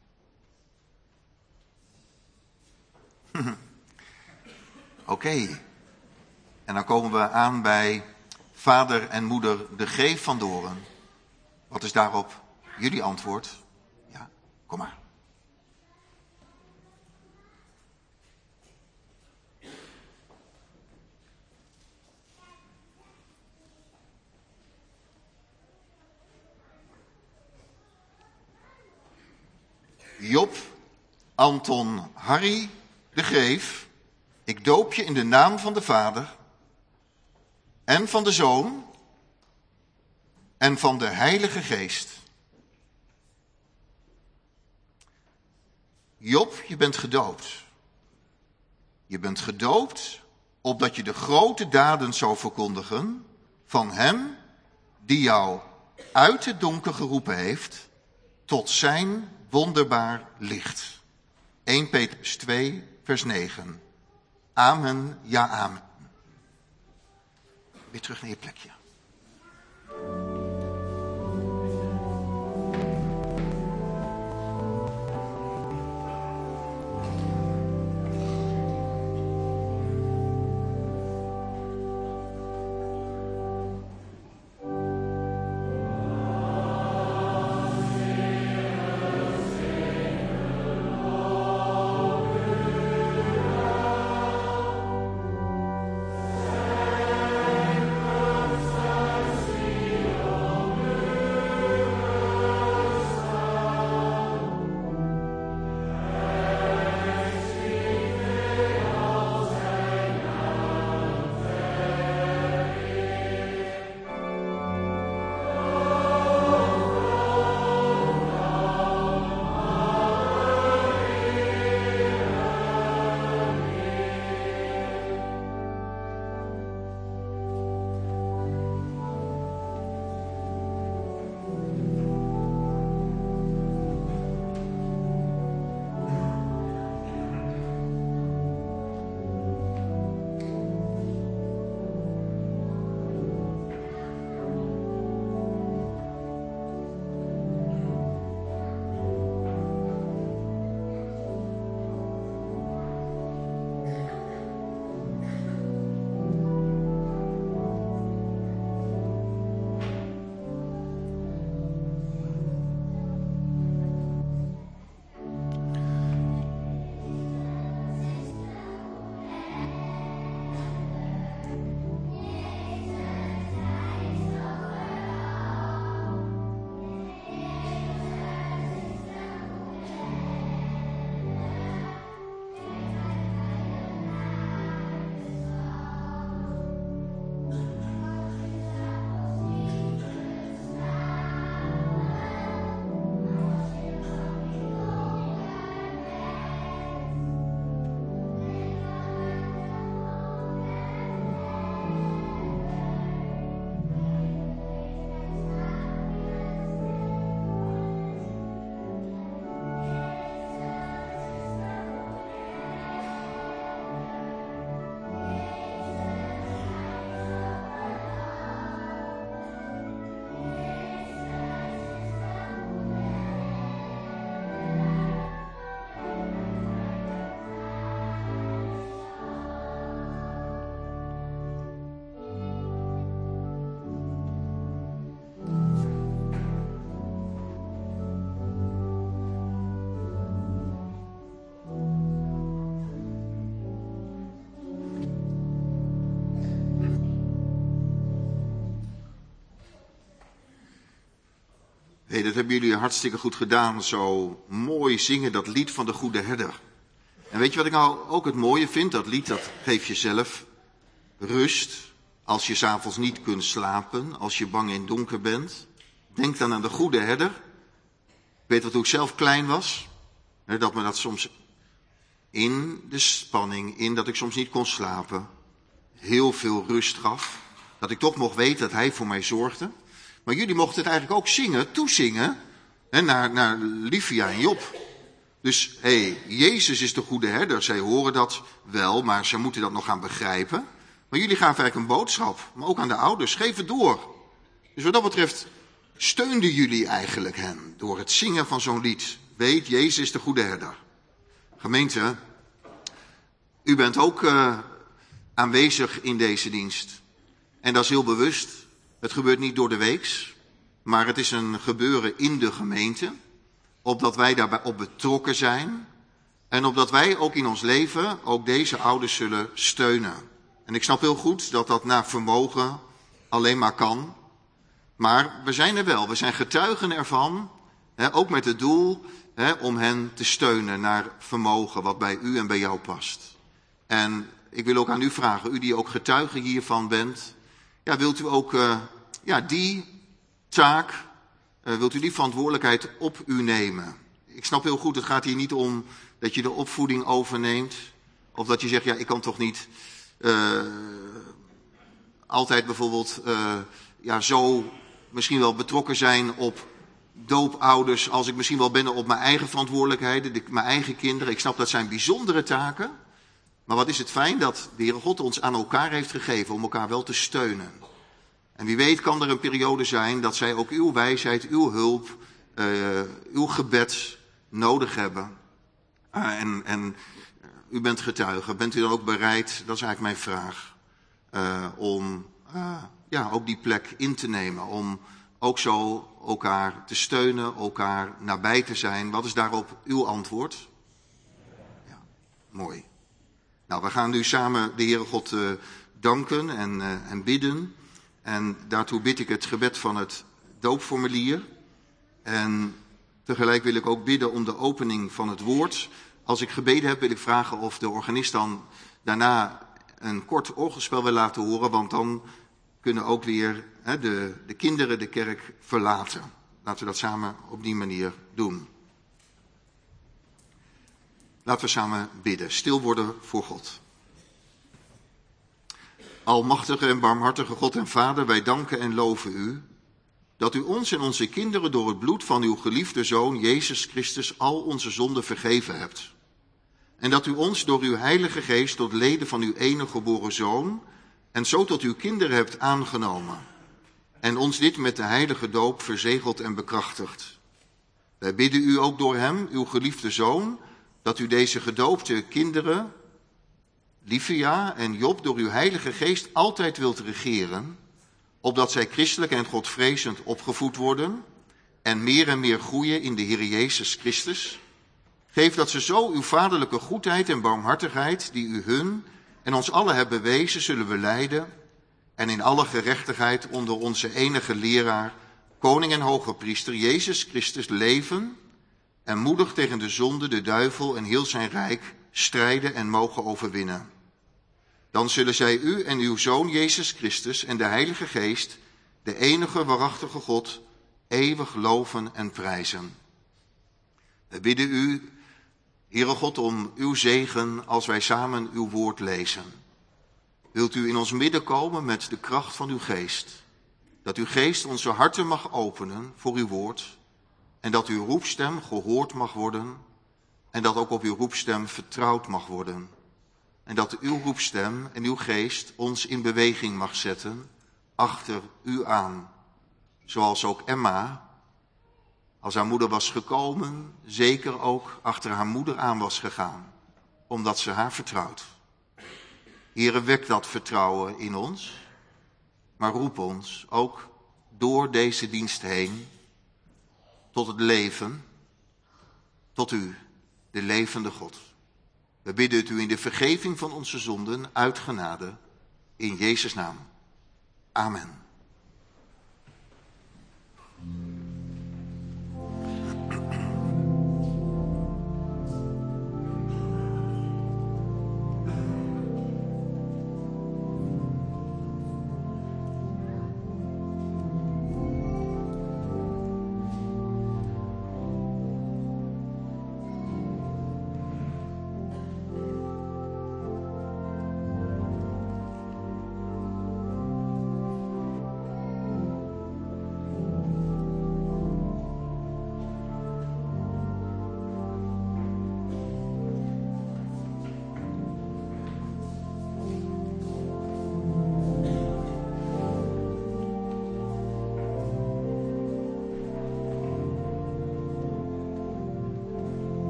B: Oké. Okay. En dan komen we aan bij vader en moeder de G van Doren. Wat is daarop jullie antwoord? Ja, kom maar. Job, Anton, Harry, de Greef, ik doop je in de naam van de Vader en van de Zoon en van de Heilige Geest. Job, je bent gedoopt. Je bent gedoopt opdat je de grote daden zou verkondigen van hem die jou uit het donker geroepen heeft tot zijn wonderbaar licht. Eerste Petrus twee, vers negen. Amen, ja amen. Weer terug naar je plekje. Nee, dat hebben jullie hartstikke goed gedaan. Zo mooi zingen, dat lied van de Goede Herder. En weet je wat ik nou ook het mooie vind? Dat lied, dat geeft jezelf rust. Als je 's avonds niet kunt slapen, als je bang in donker bent. Denk dan aan de Goede Herder. Ik weet wat, toen ik zelf klein was, hè, dat me dat soms in de spanning, in dat ik soms niet kon slapen, heel veel rust gaf. Dat ik toch mocht weten dat hij voor mij zorgde. Maar jullie mochten het eigenlijk ook zingen, toezingen, hè, naar, naar Livia en Job. Dus, hé, hey, Jezus is de Goede Herder. Zij horen dat wel, maar ze moeten dat nog gaan begrijpen. Maar jullie gaven eigenlijk een boodschap, maar ook aan de ouders. Geef het door. Dus wat dat betreft steunden jullie eigenlijk hen door het zingen van zo'n lied. Weet, Jezus is de Goede Herder. Gemeente, u bent ook uh, aanwezig in deze dienst. En dat is heel bewust. Het gebeurt niet door de weeks, maar het is een gebeuren in de gemeente. Opdat wij daarbij op betrokken zijn. En opdat wij ook in ons leven ook deze ouders zullen steunen. En ik snap heel goed dat dat naar vermogen alleen maar kan. Maar we zijn er wel, we zijn getuigen ervan. Hè, ook met het doel hè, om hen te steunen naar vermogen wat bij u en bij jou past. En ik wil ook aan u vragen, u die ook getuige hiervan bent. Ja, wilt u ook uh, ja, die taak, uh, wilt u die verantwoordelijkheid op u nemen? Ik snap heel goed, het gaat hier niet om dat je de opvoeding overneemt. Of dat je zegt, ja, ik kan toch niet uh, altijd bijvoorbeeld uh, ja, zo misschien wel betrokken zijn op doopouders, als ik misschien wel ben op mijn eigen verantwoordelijkheden, de, mijn eigen kinderen. Ik snap, dat zijn bijzondere taken. Maar wat is het fijn dat de Heere God ons aan elkaar heeft gegeven om elkaar wel te steunen. En wie weet kan er een periode zijn dat zij ook uw wijsheid, uw hulp, uh, uw gebed nodig hebben. Uh, en, en uh, u bent getuige. Bent u dan ook bereid, dat is eigenlijk mijn vraag, uh, om uh, ja, ook die plek in te nemen. Om ook zo elkaar te steunen, elkaar nabij te zijn. Wat is daarop uw antwoord? Ja, mooi. Nou, we gaan nu samen de Heere God uh, danken en, uh, en bidden. En daartoe bid ik het gebed van het doopformulier. En tegelijk wil ik ook bidden om de opening van het woord. Als ik gebeden heb, wil ik vragen of de organist dan daarna een kort orgelspel wil laten horen. Want dan kunnen ook weer hè, de, de kinderen de kerk verlaten. Laten we dat samen op die manier doen. Laten we samen bidden, stil worden voor God. Almachtige en barmhartige God en Vader, wij danken en loven u, dat u ons en onze kinderen door het bloed van uw geliefde Zoon, Jezus Christus, al onze zonden vergeven hebt. En dat u ons door uw Heilige Geest tot leden van uw enige geboren Zoon, en zo tot uw kinderen hebt aangenomen. En ons dit met de heilige doop verzegeld en bekrachtigd. Wij bidden u ook door hem, uw geliefde Zoon, dat u deze gedoopte kinderen, Livia en Job, door uw Heilige Geest altijd wilt regeren, opdat zij christelijk en godvrezend opgevoed worden en meer en meer groeien in de Heer Jezus Christus. Geef dat ze zo uw vaderlijke goedheid en barmhartigheid, die u hun en ons allen hebt bewezen, zullen belijden en in alle gerechtigheid onder onze enige leraar, koning en hoge priester, Jezus Christus, leven en moedig tegen de zonde, de duivel en heel zijn rijk strijden en mogen overwinnen. Dan zullen zij u en uw Zoon Jezus Christus en de Heilige Geest, de enige waarachtige God, eeuwig loven en prijzen. We bidden u, Heere God, om uw zegen als wij samen uw woord lezen. Wilt u in ons midden komen met de kracht van uw geest, dat uw geest onze harten mag openen voor uw woord en dat uw roepstem gehoord mag worden en dat ook op uw roepstem vertrouwd mag worden. En dat uw roepstem en uw geest ons in beweging mag zetten achter u aan. Zoals ook Emma, als haar moeder was gekomen, zeker ook achter haar moeder aan was gegaan. Omdat ze haar vertrouwt. Heere, wek dat vertrouwen in ons. Maar roep ons ook door deze dienst heen tot het leven, tot u, de levende God. We bidden het u in de vergeving van onze zonden uit genade, in Jezus' naam. Amen.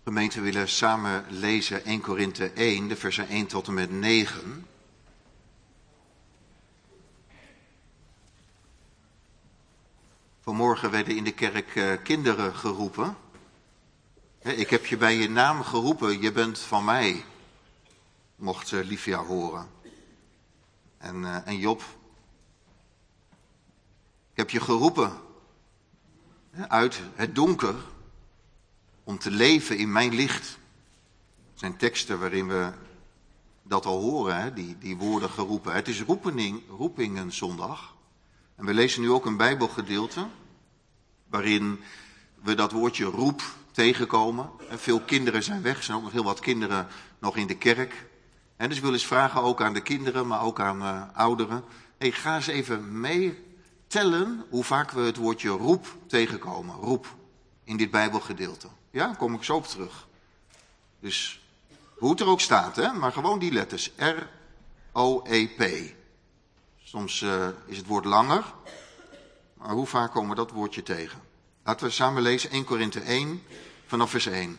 B: Gemeente, we willen samen lezen Eerste Korinthe één, de versen één tot en met negen. Vanmorgen werden in de kerk uh, kinderen geroepen. He, ik heb je bij je naam geroepen, je bent van mij, mocht uh, Livia horen. En, uh, en Job, ik heb je geroepen he, uit het donker om te leven in mijn licht. Er zijn teksten waarin we dat al horen, hè, die, die woorden geroepen. Het is roepening, roepingenzondag. En we lezen nu ook een Bijbelgedeelte waarin we dat woordje roep tegenkomen. En veel kinderen zijn weg, er zijn ook nog heel wat kinderen nog in de kerk. En dus ik wil eens vragen ook aan de kinderen, maar ook aan uh, ouderen. Hey, ga eens even meetellen hoe vaak we het woordje roep tegenkomen. Roep in dit Bijbelgedeelte. Ja, daar kom ik zo op terug. Dus hoe het er ook staat, hè? Maar gewoon die letters. R O E P. Soms uh, is het woord langer. Maar hoe vaak komen we dat woordje tegen? Laten we samen lezen Eerste Korinthe één vanaf vers één.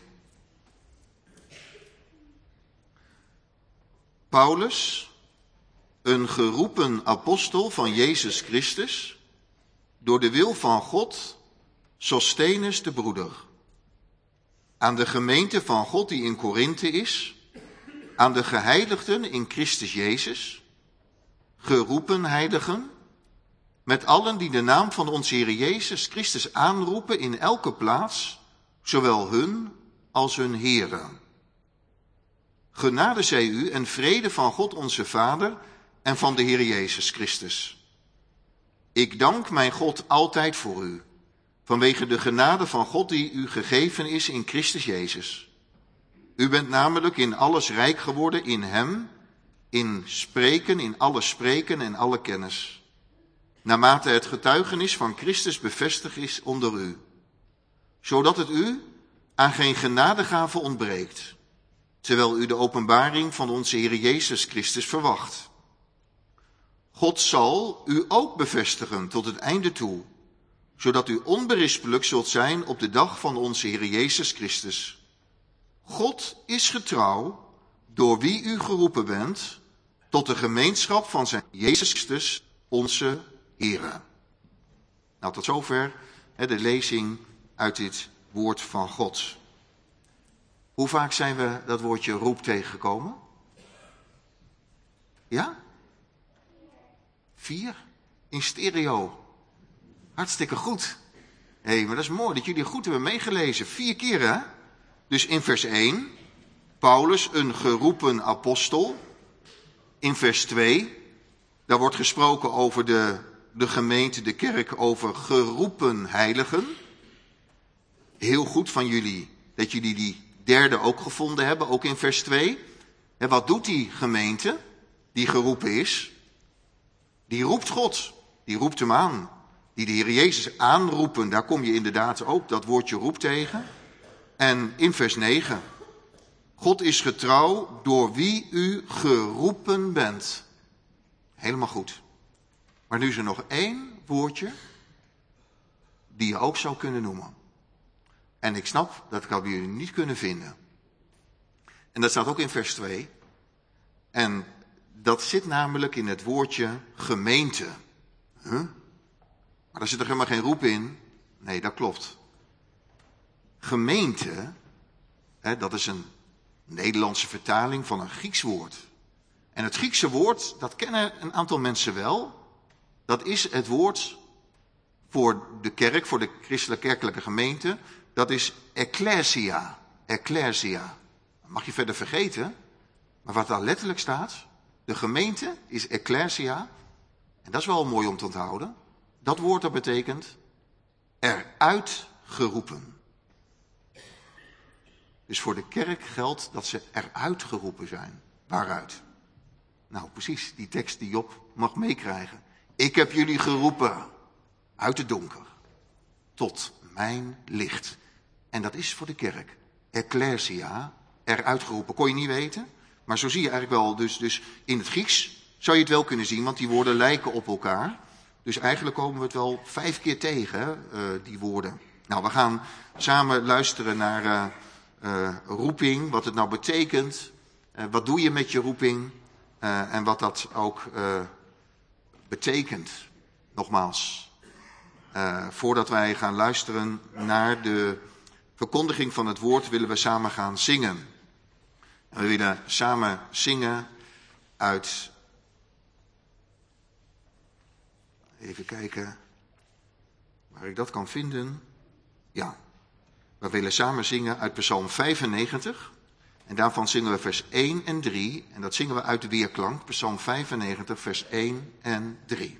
B: Paulus, een geroepen apostel van Jezus Christus, door de wil van God, Sosthenes de broeder. Aan de gemeente van God die in Korinthe is, aan de geheiligden in Christus Jezus, geroepen heiligen, met allen die de naam van onze Heer Jezus Christus aanroepen in elke plaats, zowel hun als hun heren. Genade zij u en vrede van God onze Vader en van de Heer Jezus Christus. Ik dank mijn God altijd voor u, vanwege de genade van God die u gegeven is in Christus Jezus. U bent namelijk in alles rijk geworden in hem, in spreken, in alle spreken en alle kennis. Naarmate het getuigenis van Christus bevestigd is onder u, zodat het u aan geen genadegave ontbreekt, terwijl u de openbaring van onze Heer Jezus Christus verwacht. God zal u ook bevestigen tot het einde toe, zodat u onberispelijk zult zijn op de dag van onze Heer Jezus Christus. God is getrouw, door wie u geroepen bent, tot de gemeenschap van zijn Jezus Christus, onze Heere. Nou, tot zover hè, de lezing uit dit woord van God. Hoe vaak zijn we dat woordje roep tegengekomen? Ja? Vier? In stereo. Hartstikke goed. Hé, hey, maar dat is mooi dat jullie goed hebben meegelezen. Vier keer, hè? Dus in vers één, Paulus, een geroepen apostel. In vers twee, daar wordt gesproken over de, de gemeente, de kerk, over geroepen heiligen. Heel goed van jullie dat jullie die derde ook gevonden hebben, ook in vers twee. En wat doet die gemeente, die geroepen is? Die roept God, die roept hem aan. Die de Heer Jezus aanroepen, daar kom je inderdaad ook dat woordje roep tegen. En in vers negen, God is getrouw door wie u geroepen bent. Helemaal goed. Maar nu is er nog één woordje die je ook zou kunnen noemen. En ik snap dat ik dat bij jullie niet kunnen vinden. En dat staat ook in vers twee. En dat zit namelijk in het woordje gemeente. Huh? Maar daar zit er helemaal geen roep in. Nee, dat klopt. Gemeente, hè, dat is een Nederlandse vertaling van een Grieks woord. En het Griekse woord, dat kennen een aantal mensen wel. Dat is het woord voor de kerk, voor de christelijke kerkelijke gemeente. Dat is ecclesia. Ecclesia. Dat mag je verder vergeten. Maar wat daar letterlijk staat, de gemeente is ecclesia. En dat is wel mooi om te onthouden. Dat woord dat betekent eruit geroepen. Dus voor de kerk geldt dat ze eruit geroepen zijn. Waaruit? Nou, precies, die tekst die Job mag meekrijgen. Ik heb jullie geroepen uit het donker tot mijn licht. En dat is voor de kerk. Ecclesia, eruit geroepen. Kon je niet weten? Maar zo zie je eigenlijk wel, dus, dus in het Grieks zou je het wel kunnen zien, want die woorden lijken op elkaar. Dus eigenlijk komen we het wel vijf keer tegen, uh, die woorden. Nou, we gaan samen luisteren naar uh, uh, roeping, wat het nou betekent. Uh, wat doe je met je roeping uh, en wat dat ook uh, betekent. Nogmaals, uh, voordat wij gaan luisteren naar de verkondiging van het woord, willen we samen gaan zingen. En we willen samen zingen uit, even kijken waar ik dat kan vinden. Ja, we willen samen zingen uit Psalm vijfennegentig. En daarvan zingen we vers één en drie. En dat zingen we uit de weerklank. Psalm vijfennegentig, vers één en drie.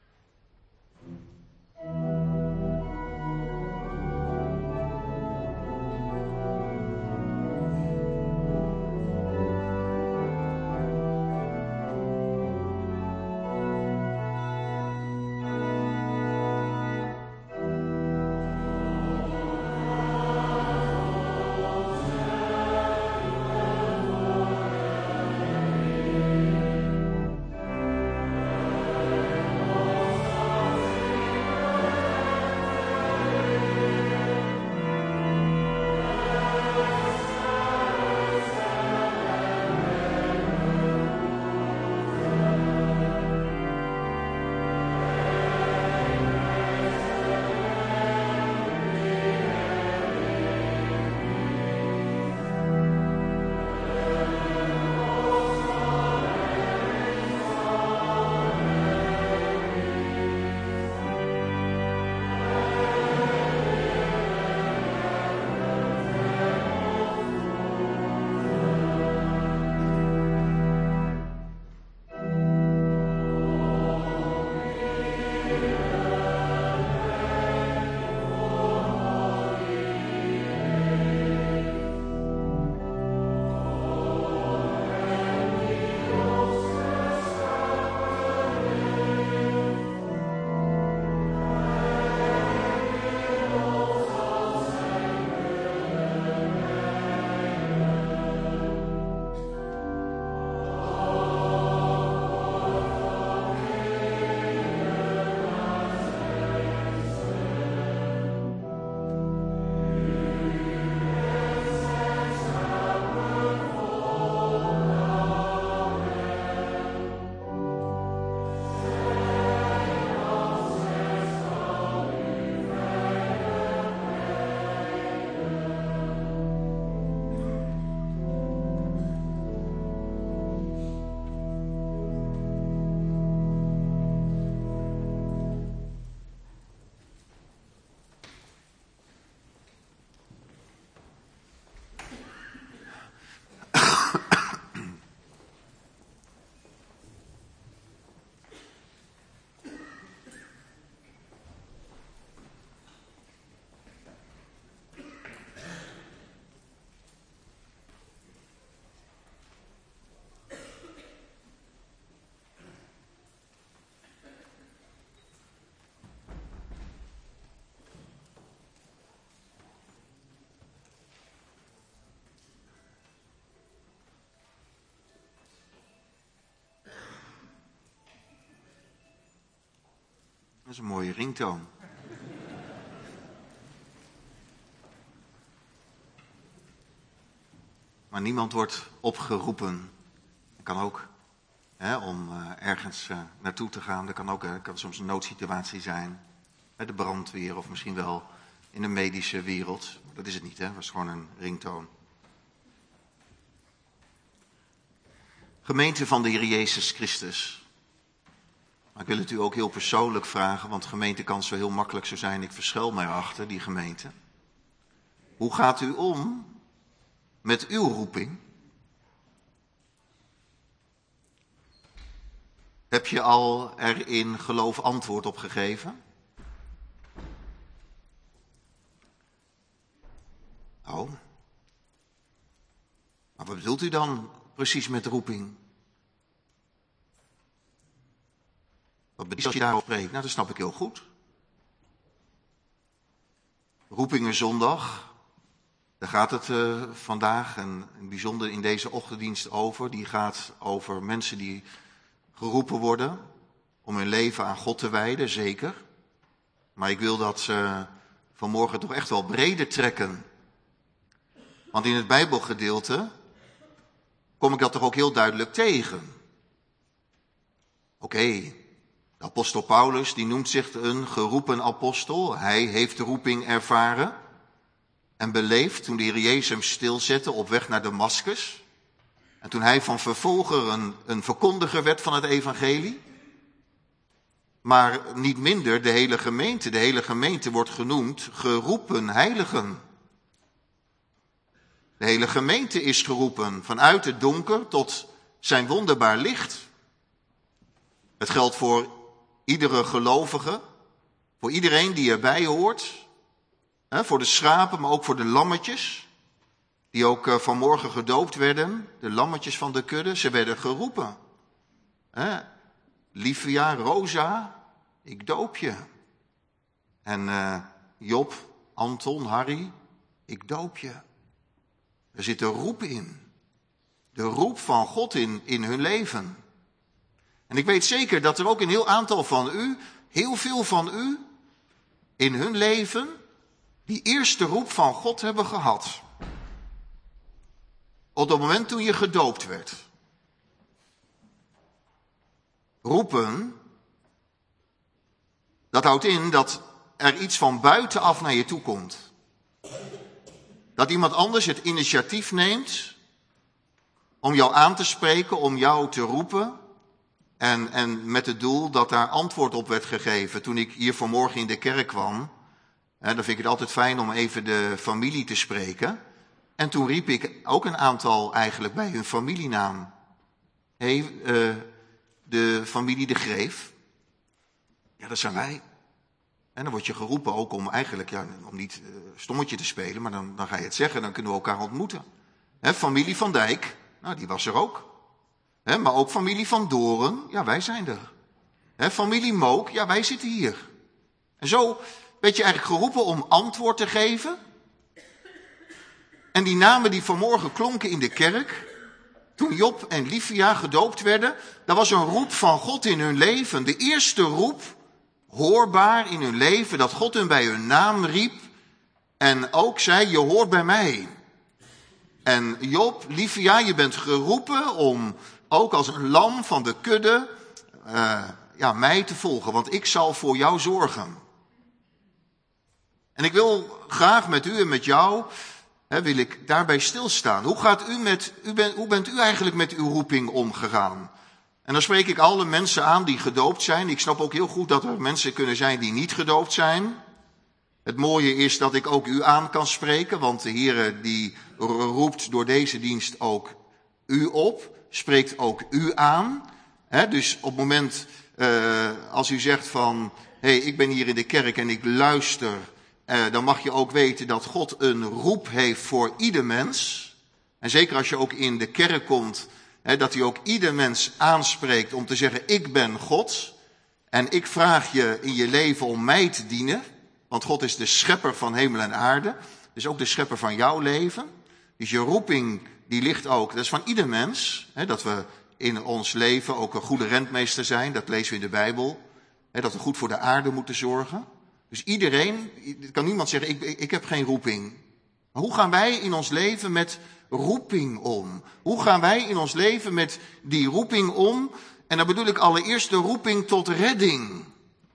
B: Dat is een mooie ringtoon. Maar niemand wordt opgeroepen. Dat kan ook hè, om uh, ergens uh, naartoe te gaan. Dat kan ook uh, kan soms een noodsituatie zijn. Bij de brandweer of misschien wel in de medische wereld. Dat is het niet, hè? Dat was gewoon een ringtoon. Gemeente van de Heer Jezus Christus. Maar ik wil het u ook heel persoonlijk vragen, want gemeente kan zo heel makkelijk zo zijn. Ik verschuil mij achter die gemeente. Hoe gaat u om met uw roeping? Heb je al er in geloof antwoord op gegeven? Oh. Maar wat bedoelt u dan precies met roeping? Wat bedoelt als je daarover spreekt? Nou, dat snap ik heel goed. Roepingenzondag, daar gaat het uh, vandaag en in bijzonder in deze ochtenddienst over. Die gaat over mensen die geroepen worden om hun leven aan God te wijden, zeker. Maar ik wil dat uh, vanmorgen toch echt wel breder trekken. Want in het Bijbelgedeelte kom ik dat toch ook heel duidelijk tegen. Oké, okay, de apostel Paulus die noemt zich een geroepen apostel. Hij heeft de roeping ervaren en beleefd toen de Heer Jezus hem stilzette op weg naar Damaskus. En toen hij van vervolger een, een verkondiger werd van het evangelie. Maar niet minder de hele gemeente. De hele gemeente wordt genoemd geroepen heiligen. De hele gemeente is geroepen vanuit het donker tot zijn wonderbaar licht. Het geldt voor iedere gelovige, voor iedereen die erbij hoort. Hè, voor de schapen, maar ook voor de lammetjes. Die ook uh, vanmorgen gedoopt werden. De lammetjes van de kudde, ze werden geroepen. Hè, Livia, Rosa, ik doop je. En uh, Job, Anton, Harry, ik doop je. Er zit een roep in. De roep van God in, in hun leven. En ik weet zeker dat er ook een heel aantal van u, heel veel van u, in hun leven, die eerste roep van God hebben gehad. Op het moment toen je gedoopt werd. Roepen, dat houdt in dat er iets van buitenaf naar je toe komt. Dat iemand anders het initiatief neemt om jou aan te spreken, om jou te roepen. En, en met het doel dat daar antwoord op werd gegeven. Toen ik hier vanmorgen in de kerk kwam, hè, dan vind ik het altijd fijn om even de familie te spreken. En toen riep ik ook een aantal eigenlijk bij hun familienaam. Hé, hey, uh, de familie De Greef. Ja, dat zijn wij. En dan word je geroepen ook om eigenlijk, ja, om niet uh, stommetje te spelen, maar dan, dan ga je het zeggen, dan kunnen we elkaar ontmoeten. Hè, familie Van Dijk, nou die was er ook. Hè, maar ook familie Van Doren, ja wij zijn er. Hè, familie Mook, ja wij zitten hier. En zo werd je eigenlijk geroepen om antwoord te geven. En die namen die vanmorgen klonken in de kerk, toen Job en Livia gedoopt werden, dat was een roep van God in hun leven. De eerste roep, hoorbaar in hun leven, dat God hun bij hun naam riep en ook zei, je hoort bij mij. En Job, Livia, je bent geroepen om ook als een lam van de kudde uh, ja, mij te volgen, want ik zal voor jou zorgen. En ik wil graag met u en met jou, hè, wil ik daarbij stilstaan. Hoe, gaat u met, u bent, hoe bent u eigenlijk met uw roeping omgegaan? En dan spreek ik alle mensen aan die gedoopt zijn. Ik snap ook heel goed dat er mensen kunnen zijn die niet gedoopt zijn. Het mooie is dat ik ook u aan kan spreken, want de Heer die roept door deze dienst ook u op, spreekt ook u aan. He, dus op het moment uh, als u zegt van, hé, hey, ik ben hier in de kerk en ik luister, uh, dan mag je ook weten dat God een roep heeft voor ieder mens. En zeker als je ook in de kerk komt, he, dat hij ook ieder mens aanspreekt om te zeggen, ik ben God. En ik vraag je in je leven om mij te dienen. Want God is de schepper van hemel en aarde. Dus ook de schepper van jouw leven. Dus je roeping, die ligt ook, dat is van ieder mens. Hè, dat we in ons leven ook een goede rentmeester zijn. Dat lezen we in de Bijbel. Hè, dat we goed voor de aarde moeten zorgen. Dus iedereen, kan niemand zeggen, ik, ik, ik heb geen roeping. Maar hoe gaan wij in ons leven met roeping om? Hoe gaan wij in ons leven met die roeping om? En dan bedoel ik allereerst de roeping tot redding.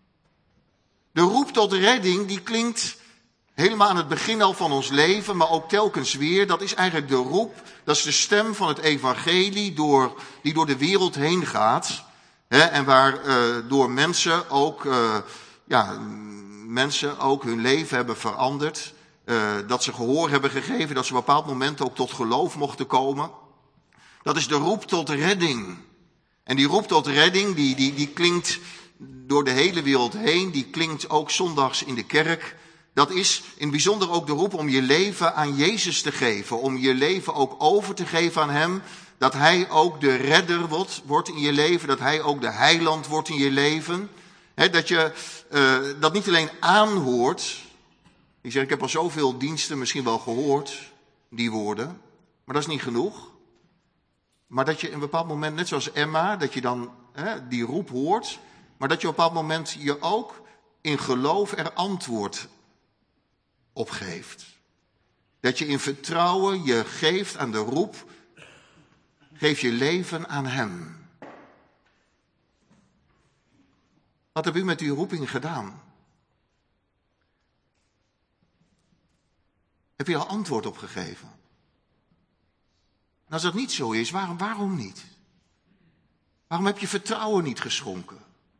B: De roep tot redding, die klinkt helemaal aan het begin al van ons leven, maar ook telkens weer. Dat is eigenlijk de roep, dat is de stem van het evangelie door, die door de wereld heen gaat. Hè, en waar uh, door mensen ook, uh, ja, mensen ook hun leven hebben veranderd. Uh, dat ze gehoor hebben gegeven, dat ze op een bepaald moment ook tot geloof mochten komen. Dat is de roep tot redding. En die roep tot redding, die, die, die klinkt door de hele wereld heen, die klinkt ook zondags in de kerk. Dat is in het bijzonder ook de roep om je leven aan Jezus te geven. Om je leven ook over te geven aan hem. Dat hij ook de redder wordt, wordt in je leven. Dat hij ook de heiland wordt in je leven. He, dat je uh, dat niet alleen aanhoort. Ik zeg, ik heb al zoveel diensten misschien wel gehoord, die woorden. Maar dat is niet genoeg. Maar dat je in een bepaald moment, net zoals Emma, dat je dan he, die roep hoort. Maar dat je op een bepaald moment je ook in geloof er antwoord op geeft. Dat je in vertrouwen je geeft aan de roep. Geef je leven aan hem. Wat heb u met uw roeping gedaan? Heb je al antwoord op gegeven? En als dat niet zo is, waarom, waarom niet? Waarom heb je vertrouwen niet geschonken?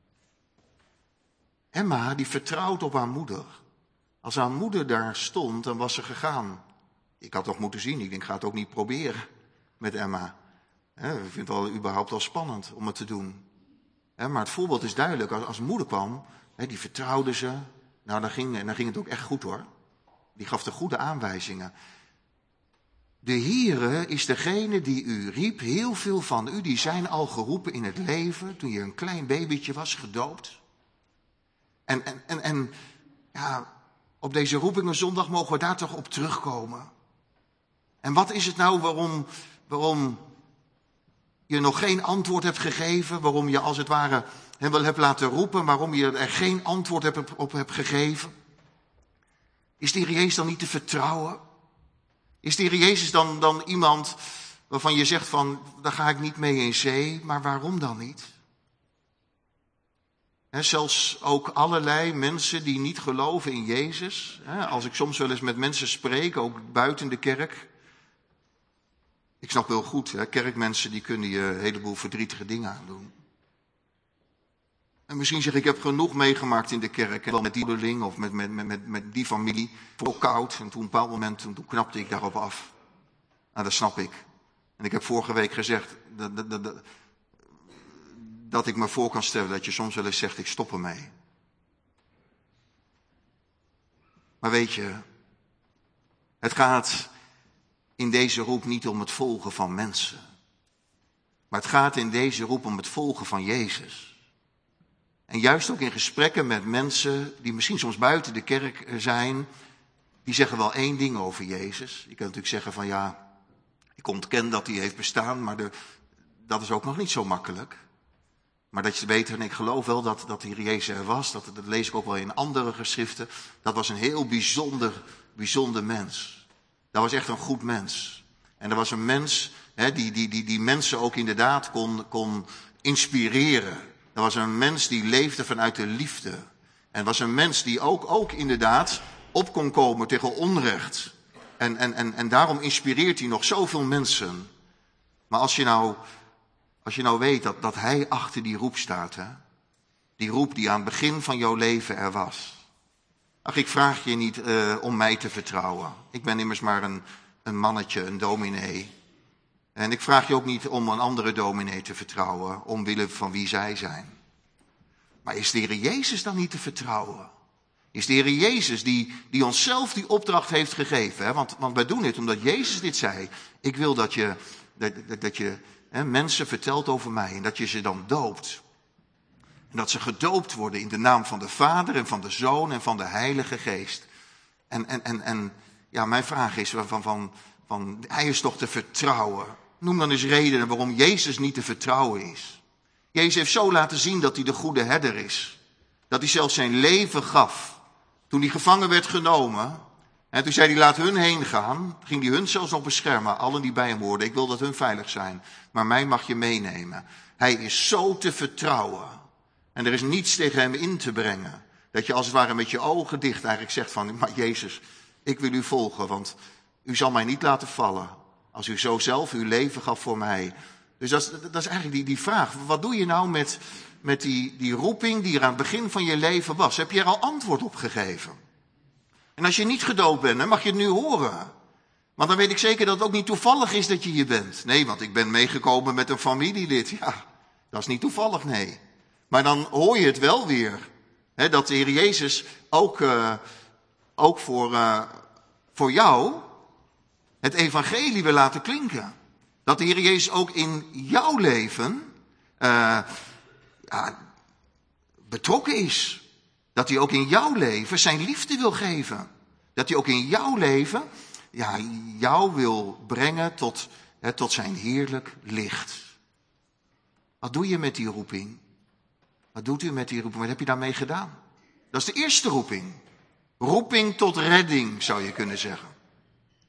B: Emma, die vertrouwt op haar moeder. Als haar moeder daar stond, dan was ze gegaan. Ik had toch moeten zien, ik denk, ik ga het ook niet proberen met Emma. He, ik vind het al überhaupt al spannend om het te doen. He, maar het voorbeeld is duidelijk. Als, als moeder kwam, he, die vertrouwde ze. Nou, dan ging, dan ging het ook echt goed hoor. Die gaf de goede aanwijzingen. De Heere is degene die u riep. Heel veel van u, die zijn al geroepen in het leven. Toen je een klein babytje was, gedoopt. En, en, en, en ja, op deze roepingen zondag mogen we daar toch op terugkomen. En wat is het nou waarom, waarom je nog geen antwoord hebt gegeven? Waarom je als het ware hem wel hebt laten roepen, waarom je er geen antwoord hebt, op hebt gegeven? Is de Heer Jezus dan niet te vertrouwen? Is de Heer Jezus dan, dan iemand waarvan je zegt van, daar ga ik niet mee in zee, maar waarom dan niet? He, zelfs ook allerlei mensen die niet geloven in Jezus. He, als ik soms wel eens met mensen spreek, ook buiten de kerk. Ik snap heel goed, he, kerkmensen die kunnen je een heleboel verdrietige dingen aandoen. En misschien zeg ik, ik heb genoeg meegemaakt in de kerk. Wel met die beling of met, met, met, met die familie. Voor koud. En toen op een bepaald moment, toen, toen knapte ik daarop af. Nou, dat snap ik. En ik heb vorige week gezegd dat, dat, dat, dat, dat ik me voor kan stellen dat je soms wel eens zegt, ik stop ermee. Maar weet je, het gaat in deze roep niet om het volgen van mensen. Maar het gaat in deze roep om het volgen van Jezus. En juist ook in gesprekken met mensen die misschien soms buiten de kerk zijn, die zeggen wel één ding over Jezus. Je kunt natuurlijk zeggen van ja, ik ontken dat hij heeft bestaan, maar de, dat is ook nog niet zo makkelijk. Maar dat je weet, en ik geloof wel dat, dat de Heer Jezus er was, dat, dat lees ik ook wel in andere geschriften. Dat was een heel bijzonder, bijzonder mens. Dat was echt een goed mens. En dat was een mens hè, die, die, die, die mensen ook inderdaad kon, kon inspireren. Dat was een mens die leefde vanuit de liefde. En was een mens die ook, ook inderdaad op kon komen tegen onrecht. En, en, en, en daarom inspireert hij nog zoveel mensen. Maar als je nou, als je nou weet dat, dat hij achter die roep staat. Hè? Die roep die aan het begin van jouw leven er was. Ach, ik vraag je niet uh, om mij te vertrouwen. Ik ben immers maar een, een mannetje, een dominee. En ik vraag je ook niet om een andere dominee te vertrouwen, omwille van wie zij zijn. Maar is de Heer Jezus dan niet te vertrouwen? Is de Heer Jezus die, die ons zelf die opdracht heeft gegeven? Hè? Want, want wij doen dit omdat Jezus dit zei. Ik wil dat je, dat, dat, dat je hè, mensen vertelt over mij en dat je ze dan doopt. En dat ze gedoopt worden in de naam van de Vader en van de Zoon en van de Heilige Geest. En, en, en, en ja, mijn vraag is van, van, van, hij is toch te vertrouwen? Noem dan eens redenen waarom Jezus niet te vertrouwen is. Jezus heeft zo laten zien dat hij de goede herder is. Dat hij zelfs zijn leven gaf. Toen hij gevangen werd genomen. En toen zei hij, laat hun heen gaan. Ging hij hun zelfs nog beschermen. Allen die bij hem hoorden. Ik wil dat hun veilig zijn. Maar mij mag je meenemen. Hij is zo te vertrouwen. En er is niets tegen hem in te brengen. Dat je als het ware met je ogen dicht eigenlijk zegt van, maar Jezus, ik wil u volgen. Want u zal mij niet laten vallen. Als u zo zelf uw leven gaf voor mij. Dus dat is, dat is eigenlijk die, die vraag. Wat doe je nou met, met die, die roeping die er aan het begin van je leven was? Heb je er al antwoord op gegeven? En als je niet gedoopt bent, dan mag je het nu horen. Want dan weet ik zeker dat het ook niet toevallig is dat je hier bent. Nee, want ik ben meegekomen met een familielid. Ja, dat is niet toevallig, nee. Maar dan hoor je het wel weer. Hè, dat de Heer Jezus ook, uh, ook voor, uh, voor jou het evangelie wil laten klinken. Dat de Heer Jezus ook in jouw leven uh, ja, betrokken is. Dat hij ook in jouw leven zijn liefde wil geven. Dat hij ook in jouw leven ja, jou wil brengen tot, hè, tot zijn heerlijk licht. Wat doe je met die roeping? Wat doet u met die roeping? Wat heb je daarmee gedaan? Dat is de eerste roeping. Roeping tot redding, zou je kunnen zeggen.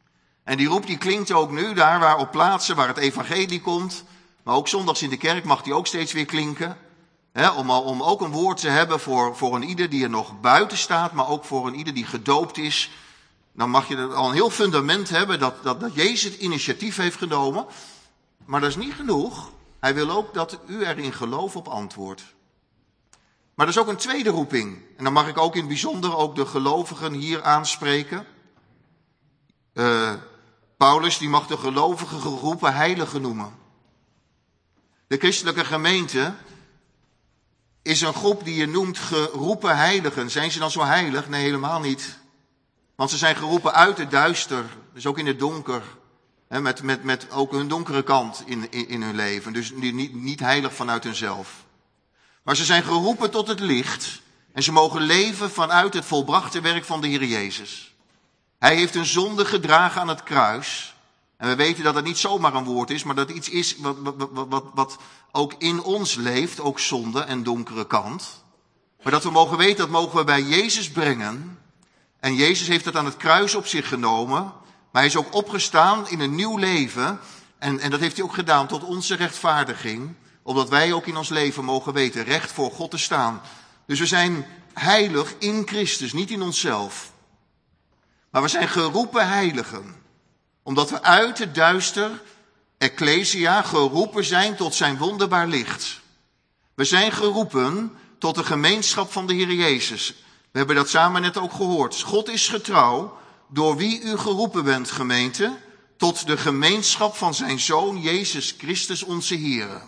B: En die roep die klinkt ook nu daar waar op plaatsen waar het evangelie komt. Maar ook zondags in de kerk mag die ook steeds weer klinken. He, om, om ook een woord te hebben voor, voor een ieder die er nog buiten staat. Maar ook voor een ieder die gedoopt is. Dan mag je er al een heel fundament hebben dat, dat, dat Jezus het initiatief heeft genomen. Maar dat is niet genoeg. Hij wil ook dat u er in geloof op antwoordt. Maar er is ook een tweede roeping. En dan mag ik ook in het bijzonder ook de gelovigen hier aanspreken. Uh, Paulus die mag de gelovigen geroepen heiligen noemen. De christelijke gemeente is een groep die je noemt geroepen heiligen. Zijn ze dan zo heilig? Nee, helemaal niet. Want ze zijn geroepen uit het duister, dus ook in het donker. Hè, met, met, met ook hun donkere kant in, in, in hun leven. Dus niet, niet heilig vanuit hunzelf. Maar ze zijn geroepen tot het licht. En ze mogen leven vanuit het volbrachte werk van de Heer Jezus. Hij heeft hun zonde gedragen aan het kruis. En we weten dat het niet zomaar een woord is, maar dat het iets is wat, wat, wat, wat, wat ook in ons leeft. Ook zonde en donkere kant. Maar dat we mogen weten, dat mogen we bij Jezus brengen. En Jezus heeft dat aan het kruis op zich genomen. Maar hij is ook opgestaan in een nieuw leven. En, en dat heeft hij ook gedaan tot onze rechtvaardiging. Opdat wij ook in ons leven mogen weten recht voor God te staan. Dus we zijn heilig in Christus, niet in onszelf. Maar we zijn geroepen heiligen. Omdat we uit het duister, ecclesia, geroepen zijn tot zijn wonderbaar licht. We zijn geroepen tot de gemeenschap van de Heer Jezus. We hebben dat samen net ook gehoord. God is getrouw, door wie u geroepen bent, gemeente, tot de gemeenschap van zijn Zoon Jezus Christus onze Heer.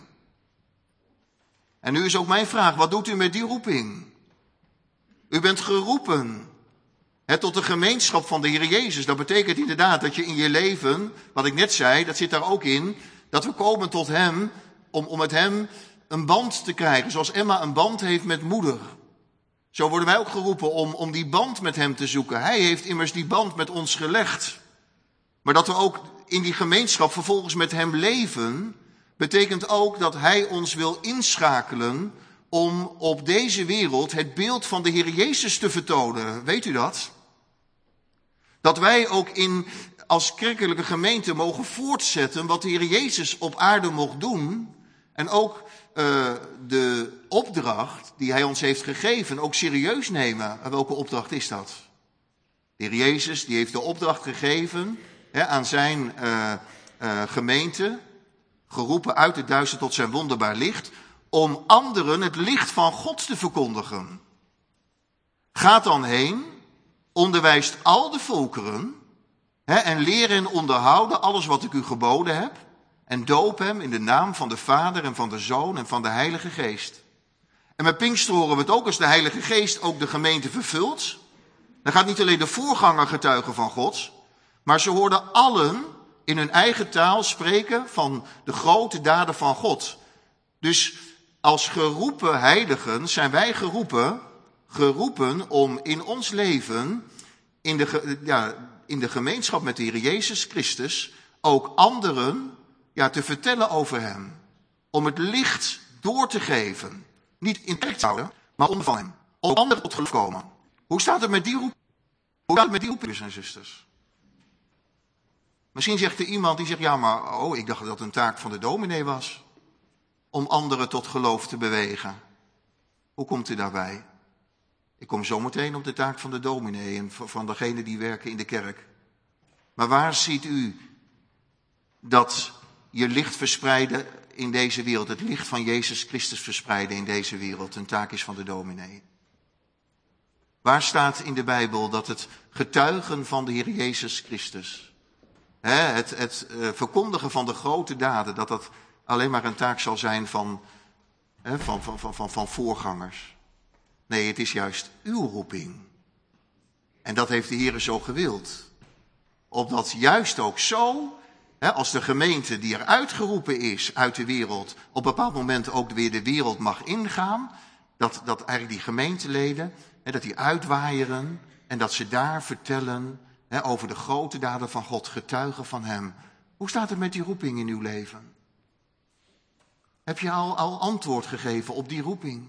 B: En nu is ook mijn vraag, wat doet u met die roeping? U bent geroepen he, tot de gemeenschap van de Heer Jezus. Dat betekent inderdaad dat je in je leven, wat ik net zei, dat zit daar ook in, dat we komen tot hem om, om met hem een band te krijgen. Zoals Emma een band heeft met moeder. Zo worden wij ook geroepen om, om die band met hem te zoeken. Hij heeft immers die band met ons gelegd. Maar dat we ook in die gemeenschap vervolgens met hem leven, betekent ook dat hij ons wil inschakelen om op deze wereld het beeld van de Heer Jezus te vertonen. Weet u dat? Dat wij ook in, als kerkelijke gemeente mogen voortzetten wat de Heer Jezus op aarde mocht doen. En ook uh, de opdracht die hij ons heeft gegeven ook serieus nemen. En welke opdracht is dat? De Heer Jezus die heeft de opdracht gegeven hè, aan zijn uh, uh, gemeente, geroepen uit het duister tot zijn wonderbaar licht, om anderen het licht van God te verkondigen. Gaat dan heen, onderwijst al de volkeren hè, en leer en onderhouden alles wat ik u geboden heb. En doop hem in de naam van de Vader en van de Zoon en van de Heilige Geest. En met Pinkster horen we het ook als de Heilige Geest ook de gemeente vervult. Dan gaat niet alleen de voorganger getuigen van God, maar ze hoorden allen in hun eigen taal spreken van de grote daden van God. Dus als geroepen heiligen zijn wij geroepen, geroepen om in ons leven, in de, ja, in de gemeenschap met de Heer Jezus Christus, ook anderen ja, te vertellen over hem. Om het licht door te geven. Niet in trek te houden, maar om van hem. Om anderen tot geloof te komen. Hoe staat het met die roep? Hoe staat het met die roep, broers en zusters? Misschien zegt er iemand die zegt, ja maar oh, ik dacht dat het een taak van de dominee was. Om anderen tot geloof te bewegen. Hoe komt u daarbij? Ik kom zo meteen op de taak van de dominee en van degenen die werken in de kerk. Maar waar ziet u dat je licht verspreiden in deze wereld, het licht van Jezus Christus verspreiden in deze wereld, een taak is van de dominee? Waar staat in de Bijbel dat het getuigen van de Heer Jezus Christus, hè, het, het uh, verkondigen van de grote daden, dat dat alleen maar een taak zal zijn van, hè, van, van, van, van, van voorgangers? Nee, het is juist uw roeping. En dat heeft de Heer zo gewild. Opdat juist ook zo, hè, als de gemeente die er uitgeroepen is uit de wereld, op een bepaald moment ook weer de wereld mag ingaan, dat, dat eigenlijk die gemeenteleden, hè, dat die uitwaaieren en dat ze daar vertellen hè, over de grote daden van God, getuigen van hem. Hoe staat het met die roeping in uw leven? Heb je al, al antwoord gegeven op die roeping?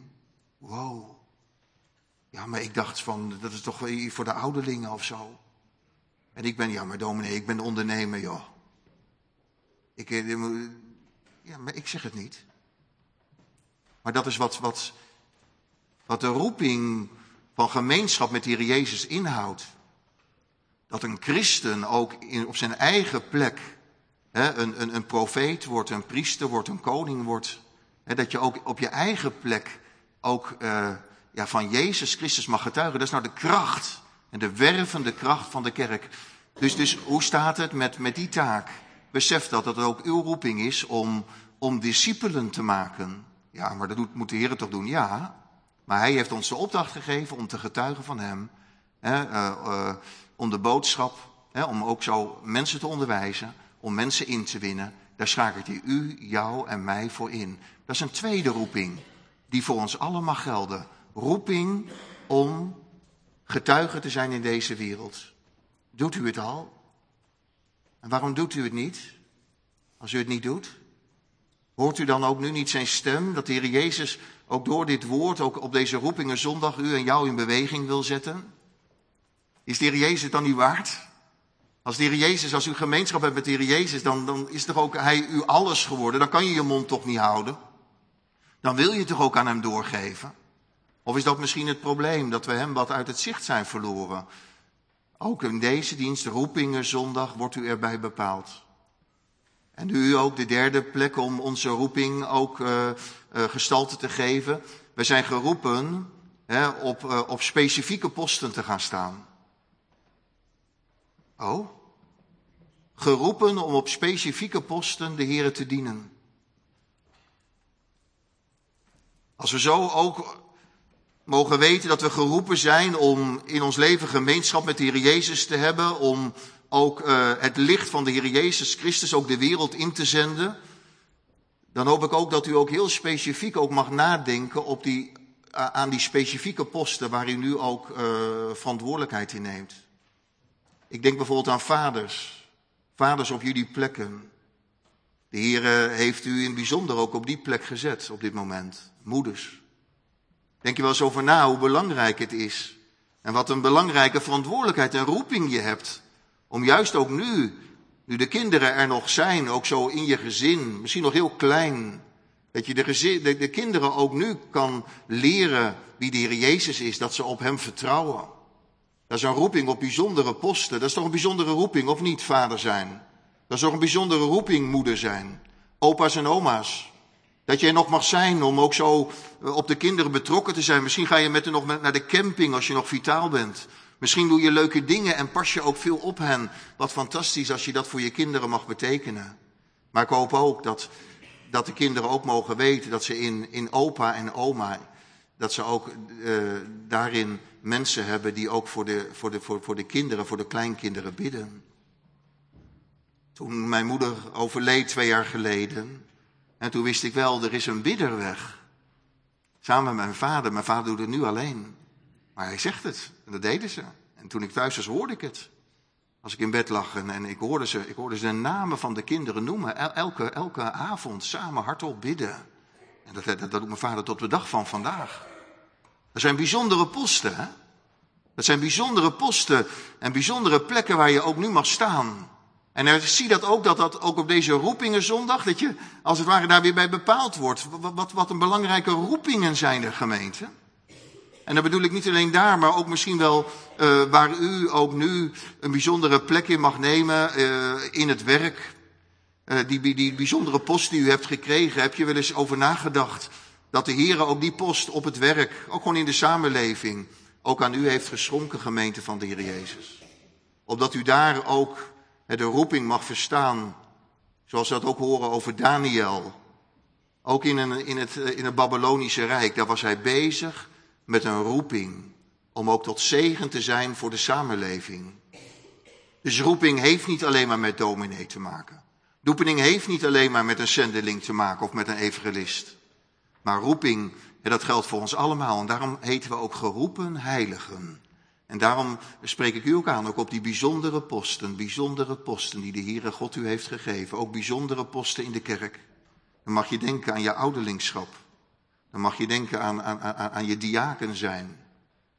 B: Wow. Ja, maar ik dacht van, dat is toch voor de ouderlingen of zo. En ik ben, ja maar dominee, ik ben ondernemer, joh. Ik, ja, maar ik zeg het niet. Maar dat is wat, wat, wat de roeping van gemeenschap met de Heer Jezus inhoudt. Dat een christen ook in, op zijn eigen plek hè, een, een, een profeet wordt, een priester wordt, een koning wordt. Hè, dat je ook op je eigen plek ook uh, ja, van Jezus Christus mag getuigen. Dat is nou de kracht en de wervende kracht van de kerk. Dus, dus hoe staat het met, met die taak? Besef dat dat ook uw roeping is om, om discipelen te maken. Ja, maar dat doet, moet de Heer toch doen? Ja, maar hij heeft ons de opdracht gegeven om te getuigen van hem. Hè, uh, uh, om de boodschap, hè, om ook zo mensen te onderwijzen, om mensen in te winnen. Daar schakelt hij u, jou en mij voor in. Dat is een tweede roeping die voor ons allen mag gelden. Roeping om getuige te zijn in deze wereld. Doet u het al? En waarom doet u het niet? Als u het niet doet? Hoort u dan ook nu niet zijn stem? Dat de Heer Jezus ook door dit woord, ook op deze roepingen zondag, u en jou in beweging wil zetten? Is de Heer Jezus het dan niet waard? Als de Heer Jezus, als u gemeenschap hebt met de Heer Jezus, dan, dan is toch ook hij u alles geworden? Dan kan je je mond toch niet houden? Dan wil je toch ook aan hem doorgeven? Of is dat misschien het probleem, dat we hem wat uit het zicht zijn verloren? Ook in deze dienst, roepingen zondag, wordt u erbij bepaald. En nu ook de derde plek om onze roeping ook uh, uh, gestalte te geven. We zijn geroepen hè, op, uh, op specifieke posten te gaan staan. Oh? Geroepen om op specifieke posten de Heere te dienen. Als we zo ook mogen weten dat we geroepen zijn om in ons leven gemeenschap met de Heer Jezus te hebben, om ook uh, het licht van de Heer Jezus Christus ook de wereld in te zenden, dan hoop ik ook dat u ook heel specifiek ook mag nadenken op die, uh, aan die specifieke posten waar u nu ook uh, verantwoordelijkheid in neemt. Ik denk bijvoorbeeld aan vaders, vaders op jullie plekken. De Heer uh, heeft u in het bijzonder ook op die plek gezet op dit moment, moeders. Denk je wel eens over na hoe belangrijk het is en wat een belangrijke verantwoordelijkheid en roeping je hebt. Om juist ook nu, nu de kinderen er nog zijn, ook zo in je gezin, misschien nog heel klein, dat je de, gezin, de, de kinderen ook nu kan leren wie de Heer Jezus is, dat ze op hem vertrouwen. Dat is een roeping op bijzondere posten. Dat is toch een bijzondere roeping, of niet, vader zijn? Dat is toch een bijzondere roeping, moeder zijn. Opa's en oma's. Dat je er nog mag zijn om ook zo op de kinderen betrokken te zijn. Misschien ga je met hen nog naar de camping als je nog vitaal bent. Misschien doe je leuke dingen en pas je ook veel op hen. Wat fantastisch als je dat voor je kinderen mag betekenen. Maar ik hoop ook dat, dat de kinderen ook mogen weten dat ze in, in opa en oma, dat ze ook uh, daarin mensen hebben die ook voor de, voor, de, voor, voor de kinderen, voor de kleinkinderen bidden. Toen mijn moeder overleed twee jaar geleden, en toen wist ik wel, er is een bidder weg. Samen met mijn vader. Mijn vader doet het nu alleen. Maar hij zegt het. En dat deden ze. En toen ik thuis was, hoorde ik het. Als ik in bed lag en, en ik, hoorde ze, ik hoorde ze de namen van de kinderen noemen. El, elke, elke avond samen hardop bidden. En dat, dat, dat doet mijn vader tot de dag van vandaag. Dat zijn bijzondere posten, hè? Dat zijn bijzondere posten en bijzondere plekken waar je ook nu mag staan. En ik zie dat ook, dat dat ook op deze roepingen zondag, dat je als het ware daar weer bij bepaald wordt. Wat, wat, wat een belangrijke roepingen zijn er, gemeente. En dan bedoel ik niet alleen daar, maar ook misschien wel uh, waar u ook nu een bijzondere plek in mag nemen uh, in het werk. Uh, die, die bijzondere post die u hebt gekregen, heb je wel eens over nagedacht dat de Heere ook die post op het werk, ook gewoon in de samenleving, ook aan u heeft geschonken, gemeente van de Heer Jezus. Opdat u daar ook de roeping mag verstaan, zoals we dat ook horen over Daniel. Ook in, een, in, het, in het Babylonische Rijk, daar was hij bezig met een roeping. Om ook tot zegen te zijn voor de samenleving. Dus roeping heeft niet alleen maar met dominee te maken. Roeping heeft niet alleen maar met een zendeling te maken of met een evangelist. Maar roeping, ja, dat geldt voor ons allemaal. En daarom heten we ook geroepen heiligen. En daarom spreek ik u ook aan, ook op die bijzondere posten, bijzondere posten die de Heere God u heeft gegeven. Ook bijzondere posten in de kerk. Dan mag je denken aan je ouderlingschap. Dan mag je denken aan, aan, aan, aan je diaken zijn.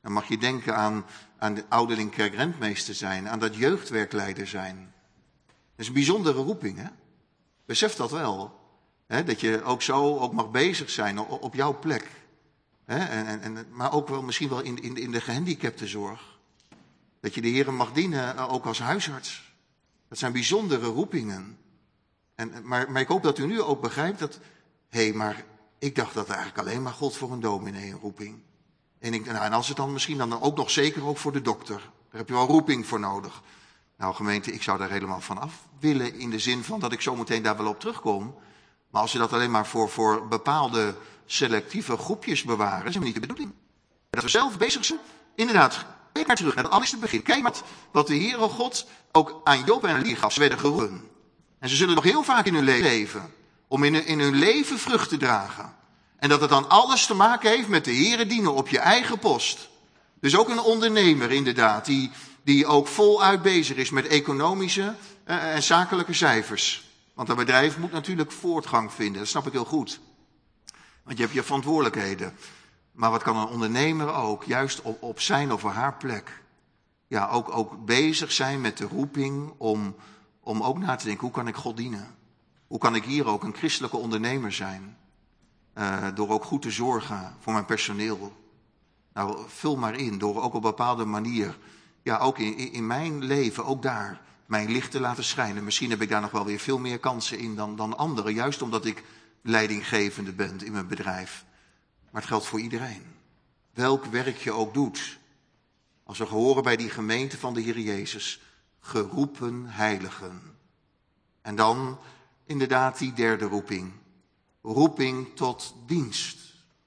B: Dan mag je denken aan, aan de ouderling kerkrentmeester zijn, aan dat jeugdwerkleider zijn. Dat is een bijzondere roeping, hè? Besef dat wel. Hè? Dat je ook zo ook mag bezig zijn op, op jouw plek. Hè? En, en, maar ook wel misschien wel in, in, in de gehandicaptenzorg. Dat je de Heer mag dienen, ook als huisarts. Dat zijn bijzondere roepingen. En, maar, maar ik hoop dat u nu ook begrijpt dat, hé, hey, maar ik dacht dat eigenlijk alleen maar God voor een dominee een roeping. En, ik, nou, en als het dan misschien dan ook nog zeker ook voor de dokter. Daar heb je wel roeping voor nodig. Nou gemeente, ik zou daar helemaal van af willen in de zin van dat ik zo meteen daar wel op terugkom. Maar als je dat alleen maar voor, voor bepaalde selectieve groepjes bewaren, is dat niet de bedoeling. Dat we zelf bezig zijn, inderdaad, kijk maar terug naar het allereerste begin. Kijk maar wat de Heere God ook aan Job en Elie gaf. Ze werden geroepen. En ze zullen nog heel vaak in hun leven, om in hun, in hun leven vrucht te dragen. En dat het dan alles te maken heeft met de Heere dienen op je eigen post. Dus ook een ondernemer inderdaad, die, die ook voluit bezig is met economische uh, en zakelijke cijfers. Want een bedrijf moet natuurlijk voortgang vinden, dat snap ik heel goed. Want je hebt je verantwoordelijkheden. Maar wat kan een ondernemer ook, juist op, op zijn of haar plek, ja, ook, ook bezig zijn met de roeping om, om ook na te denken, hoe kan ik God dienen? Hoe kan ik hier ook een christelijke ondernemer zijn? Uh, door ook goed te zorgen voor mijn personeel. Nou, vul maar in, door ook op een bepaalde manier, ja, ook in, in mijn leven, ook daar, mijn licht te laten schijnen. Misschien heb ik daar nog wel weer veel meer kansen in dan, dan anderen, juist omdat ik leidinggevende ben in mijn bedrijf. Maar het geldt voor iedereen. Welk werk je ook doet. Als we horen bij die gemeente van de Heer Jezus, geroepen heiligen. En dan inderdaad die derde roeping. Roeping tot dienst.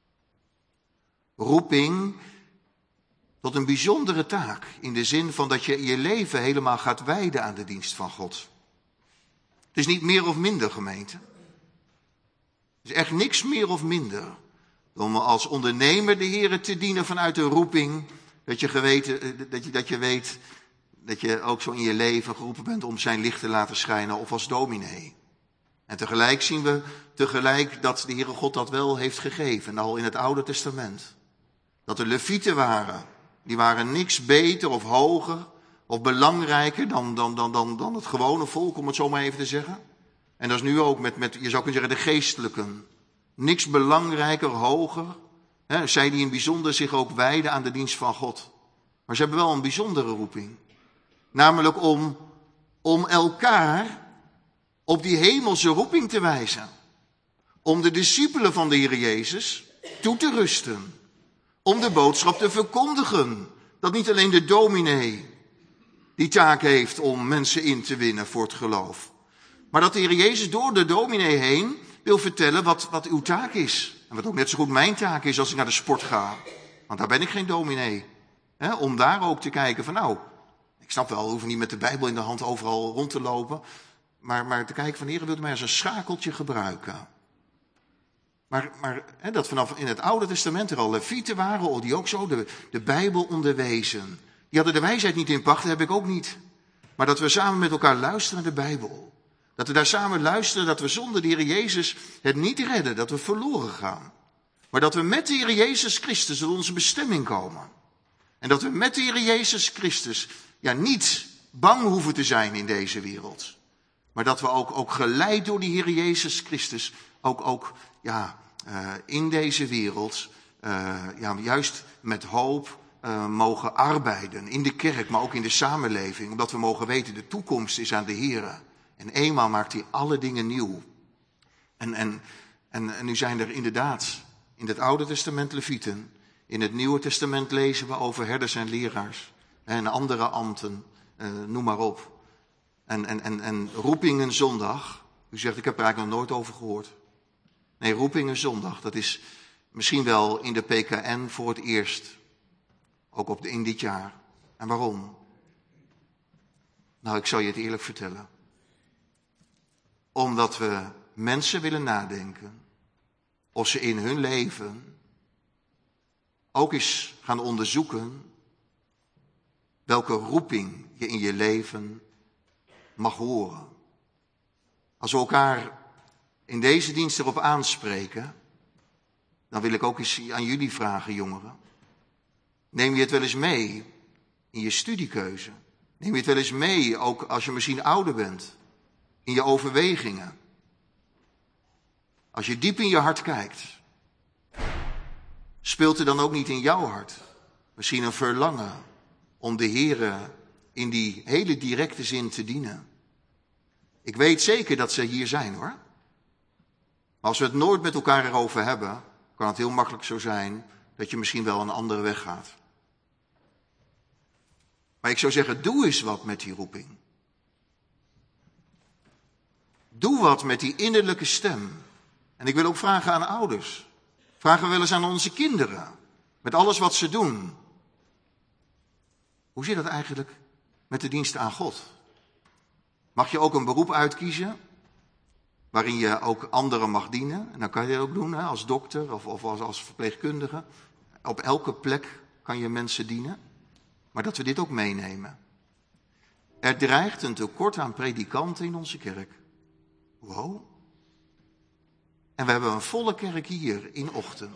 B: Roeping tot een bijzondere taak. In de zin van dat je je leven helemaal gaat wijden aan de dienst van God. Het is niet meer of minder, gemeente. Het is echt niks meer of minder. Om als ondernemer de Heere te dienen vanuit een roeping. Dat je, geweten, dat, je, dat je weet dat je ook zo in je leven geroepen bent om zijn licht te laten schijnen. Of als dominee. En tegelijk zien we tegelijk dat de Heere God dat wel heeft gegeven. Al in het Oude Testament. Dat er levieten waren. Die waren niks beter of hoger of belangrijker dan, dan, dan, dan, dan het gewone volk, om het zo maar even te zeggen. En dat is nu ook met, met je zou kunnen zeggen, de geestelijken. Niks belangrijker, hoger. Hè, zij die in bijzonder zich ook wijden aan de dienst van God. Maar ze hebben wel een bijzondere roeping. Namelijk om, om elkaar op die hemelse roeping te wijzen. Om de discipelen van de Heer Jezus toe te rusten. Om de boodschap te verkondigen. Dat niet alleen de dominee die taak heeft om mensen in te winnen voor het geloof. Maar dat de Heer Jezus door de dominee heen wil vertellen wat, wat uw taak is. En wat ook net zo goed mijn taak is als ik naar de sport ga. Want daar ben ik geen dominee. He, om daar ook te kijken van nou, ik snap wel, we hoeven niet met de Bijbel in de hand overal rond te lopen. Maar, maar te kijken van Heer, wilt u mij als een schakeltje gebruiken. Maar, maar he, dat vanaf in het Oude Testament er al levieten waren, of die ook zo de, de Bijbel onderwezen. Die hadden de wijsheid niet in pacht, dat heb ik ook niet. Maar dat we samen met elkaar luisteren naar de Bijbel. Dat we daar samen luisteren, dat we zonder de Heer Jezus het niet redden, dat we verloren gaan. Maar dat we met de Heer Jezus Christus tot onze bestemming komen. En dat we met de Heer Jezus Christus ja, niet bang hoeven te zijn in deze wereld. Maar dat we ook, ook geleid door die Heer Jezus Christus ook, ook ja, uh, in deze wereld uh, ja, juist met hoop uh, mogen arbeiden. In de kerk, maar ook in de samenleving. Omdat we mogen weten, de toekomst is aan de Heer. En eenmaal maakt hij alle dingen nieuw. En, en, en, en nu zijn er inderdaad in het Oude Testament levieten. In het Nieuwe Testament lezen we over herders en leraars. En andere ambten, uh, noem maar op. En, en, en, en roepingen zondag. U zegt, ik heb er eigenlijk nog nooit over gehoord. Nee, roepingen zondag, dat is misschien wel in de P K N voor het eerst. Ook op de, in dit jaar. En waarom? Nou, ik zal je het eerlijk vertellen. Omdat we mensen willen nadenken. Of ze in hun leven ook eens gaan onderzoeken welke roeping je in je leven mag horen. Als we elkaar in deze dienst erop aanspreken, dan wil ik ook eens aan jullie vragen, jongeren. Neem je het wel eens mee in je studiekeuze? Neem je het wel eens mee, ook als je misschien ouder bent, in je overwegingen? Als je diep in je hart kijkt, speelt er dan ook niet in jouw hart misschien een verlangen om de Here in die hele directe zin te dienen? Ik weet zeker dat ze hier zijn, hoor. Maar als we het nooit met elkaar erover hebben, kan het heel makkelijk zo zijn dat je misschien wel een andere weg gaat. Maar ik zou zeggen, doe eens wat met die roeping. Doe wat met die innerlijke stem. En ik wil ook vragen aan ouders. Vragen we wel eens aan onze kinderen. Met alles wat ze doen. Hoe zit dat eigenlijk met de dienst aan God? Mag je ook een beroep uitkiezen waarin je ook anderen mag dienen? En dan kan je dat ook doen, hè, als dokter of, of als, als verpleegkundige. Op elke plek kan je mensen dienen. Maar dat we dit ook meenemen. Er dreigt een tekort aan predikanten in onze kerk. Wow. En we hebben een volle kerk hier in Ochten.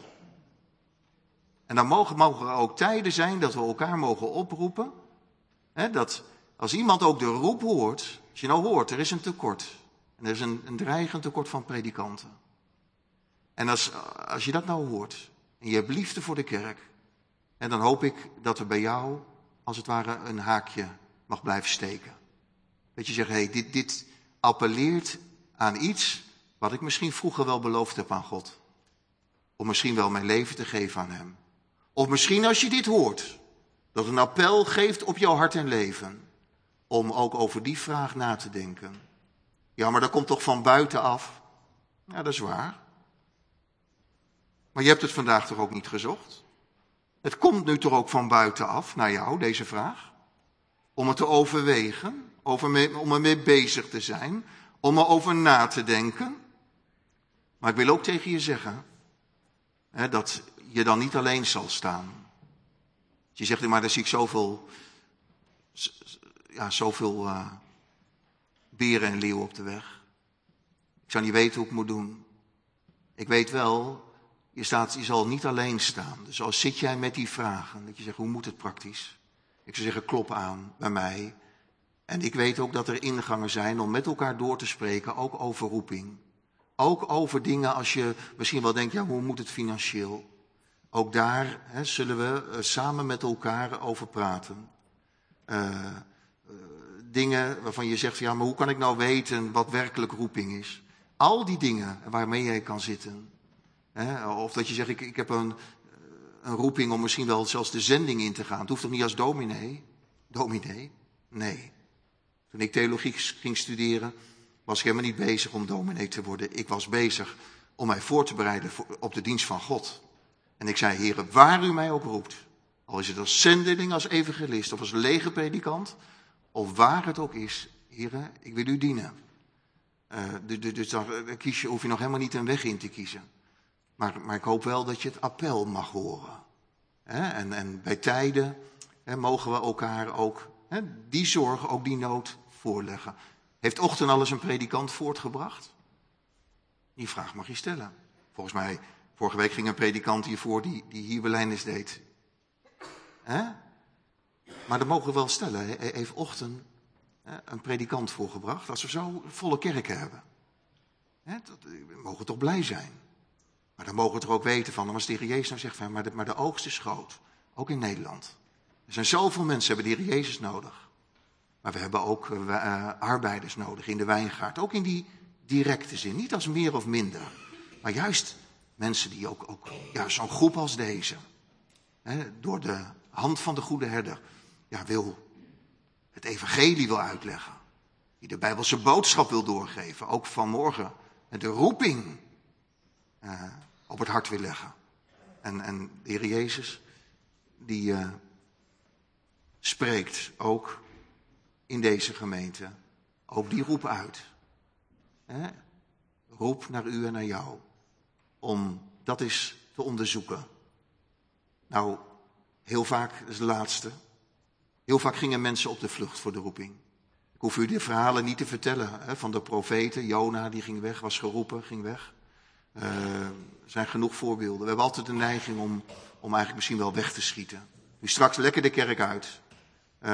B: En dan mogen, mogen er ook tijden zijn dat we elkaar mogen oproepen. Hè, dat als iemand ook de roep hoort, als je nou hoort, er is een tekort. En er is een, een dreigend tekort van predikanten. En als, als je dat nou hoort, en je hebt liefde voor de kerk, en dan hoop ik dat er bij jou, als het ware, een haakje mag blijven steken. Dat je zegt, hé, hey, dit, dit appelleert aan iets wat ik misschien vroeger wel beloofd heb aan God. Om misschien wel mijn leven te geven aan hem. Of misschien als je dit hoort, dat een appel geeft op jouw hart en leven. Om ook over die vraag na te denken. Ja, maar dat komt toch van buitenaf? Ja, dat is waar. Maar je hebt het vandaag toch ook niet gezocht? Het komt nu toch ook van buitenaf naar jou, deze vraag? Om het te overwegen, over mee, om er mee bezig te zijn, om erover na te denken. Maar ik wil ook tegen je zeggen, hè, dat je dan niet alleen zal staan. Je zegt, maar daar zie ik zoveel, ja, zoveel uh, beren en leeuwen op de weg. Ik zou niet weten hoe ik het moet doen. Ik weet wel, je, staat, je zal niet alleen staan. Dus als zit jij met die vragen, dat je zegt, hoe moet het praktisch? Ik zou zeggen, klop aan bij mij. En ik weet ook dat er ingangen zijn om met elkaar door te spreken, ook over roeping. Ook over dingen als je misschien wel denkt, ja, hoe moet het financieel? Ook daar hè, zullen we uh, samen met elkaar over praten. Uh, uh, dingen waarvan je zegt, ja, maar hoe kan ik nou weten wat werkelijk roeping is? Al die dingen waarmee jij kan zitten. Hè, of dat je zegt, ik, ik heb een, een roeping om misschien wel zelfs de zending in te gaan. Het hoeft toch niet als dominee? Dominee? Nee. Toen ik theologie ging studeren, was ik helemaal niet bezig om dominee te worden. Ik was bezig om mij voor te bereiden op de dienst van God. En ik zei, Heere, waar u mij ook roept, al is het als zendeling, als evangelist of als legerpredikant, of waar het ook is, Heere, ik wil u dienen. Uh, dus dan kies je, hoef je nog helemaal niet een weg in te kiezen. Maar, maar ik hoop wel dat je het appel mag horen. He, en, en bij tijden he, mogen we elkaar ook he, die zorg, ook die nood voorleggen. Heeft Ochten al eens een predikant voortgebracht? Die vraag mag je stellen. Volgens mij, vorige week ging een predikant hiervoor die, die hier Berlijnis deed. He? Maar dat mogen we wel stellen. He, heeft Ochten he, een predikant voorgebracht? Als we zo volle kerken hebben. He, dat, we mogen toch blij zijn. Maar dan mogen we toch ook weten van, als de Heer Jezus nou zegt, van, maar, de, maar de oogst is groot. Ook in Nederland. Er zijn zoveel mensen die hebben de Heer Jezus nodig. Maar we hebben ook uh, uh, arbeiders nodig in de wijngaard. Ook in die directe zin. Niet als meer of minder. Maar juist mensen die ook, ook ja, zo'n groep als deze. Hè, door de hand van de goede herder. Ja, wil het evangelie wil uitleggen. Die de Bijbelse boodschap wil doorgeven. Ook vanmorgen. De roeping uh, op het hart wil leggen. En, en de Heer Jezus die uh, spreekt ook in deze gemeente. Ook die roep uit. Hè? Roep naar u en naar jou. Om dat eens te onderzoeken. Nou, heel vaak, dat is de laatste. Heel vaak gingen mensen op de vlucht voor de roeping. Ik hoef u de verhalen niet te vertellen. Hè, van de profeten. Jona, die ging weg, was geroepen, ging weg. Uh, er zijn genoeg voorbeelden. We hebben altijd de neiging om, om eigenlijk misschien wel weg te schieten. Nu straks lekker de kerk uit. Uh,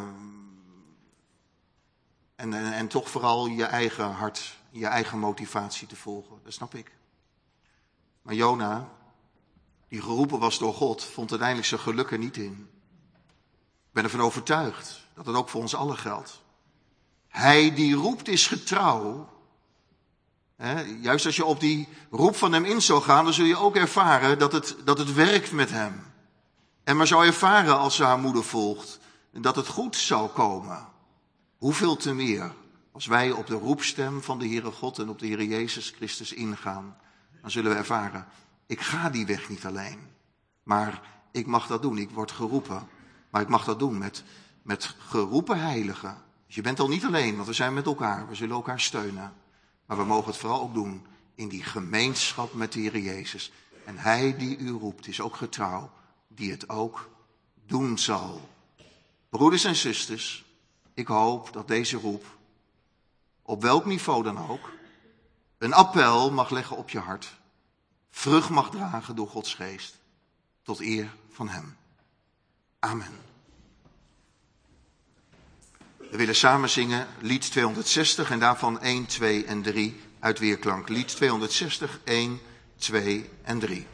B: en, en, en toch vooral je eigen hart, je eigen motivatie te volgen. Dat snap ik. Maar Jona, die geroepen was door God, vond uiteindelijk zijn geluk er niet in. Ik ben ervan overtuigd dat het ook voor ons allen geldt. Hij die roept is getrouw. He, juist als je op die roep van hem in zou gaan, dan zul je ook ervaren dat het, dat het werkt met hem. En maar zou ervaren als ze haar moeder volgt, dat het goed zou komen. Hoeveel te meer als wij op de roepstem van de Heere God en op de Heere Jezus Christus ingaan. Dan zullen we ervaren, ik ga die weg niet alleen. Maar ik mag dat doen, ik word geroepen. Maar ik mag dat doen met, met geroepen heiligen. Dus je bent al niet alleen, want we zijn met elkaar. We zullen elkaar steunen. Maar we mogen het vooral ook doen in die gemeenschap met de Heer Jezus. En hij die u roept is ook getrouw, die het ook doen zal. Broeders en zusters, ik hoop dat deze roep, op welk niveau dan ook, een appel mag leggen op je hart. Vrucht mag dragen door Gods geest, tot eer van hem. Amen. We willen samen zingen lied tweehonderdzestig en daarvan één, twee en drie uit weerklank. Lied tweehonderdzestig, één, twee en drie.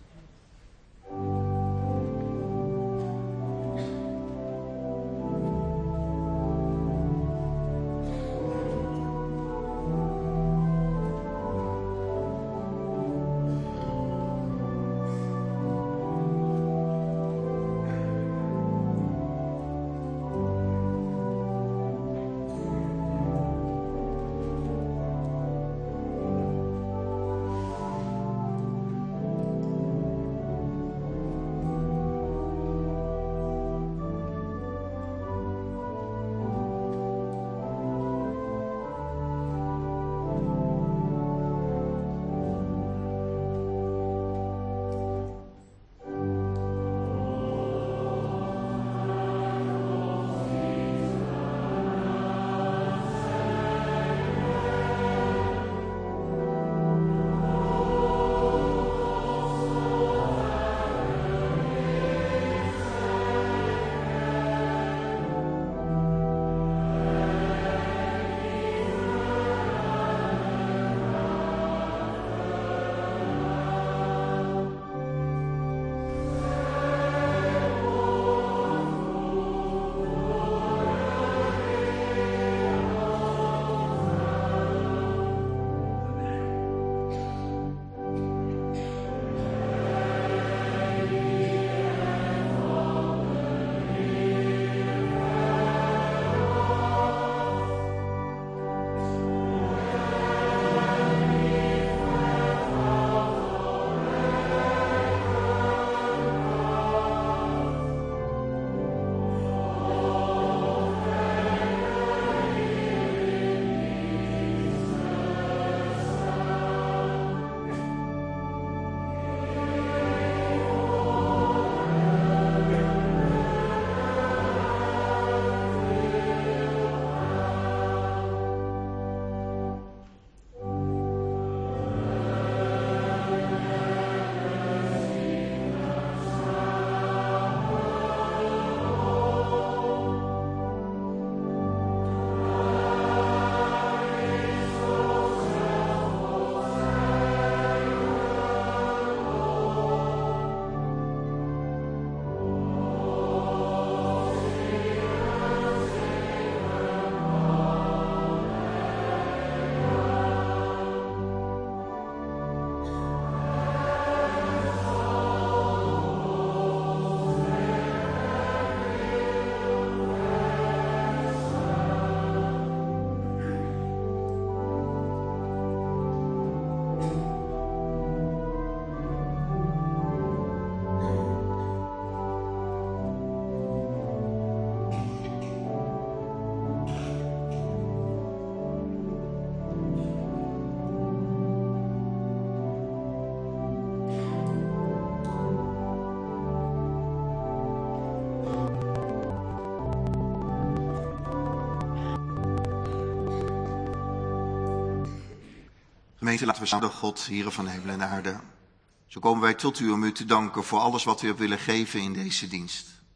B: Gemeente, laten we samen God, Heere van hemel en aarde. Zo komen wij tot u om u te danken voor alles wat u hebt willen geven in deze dienst.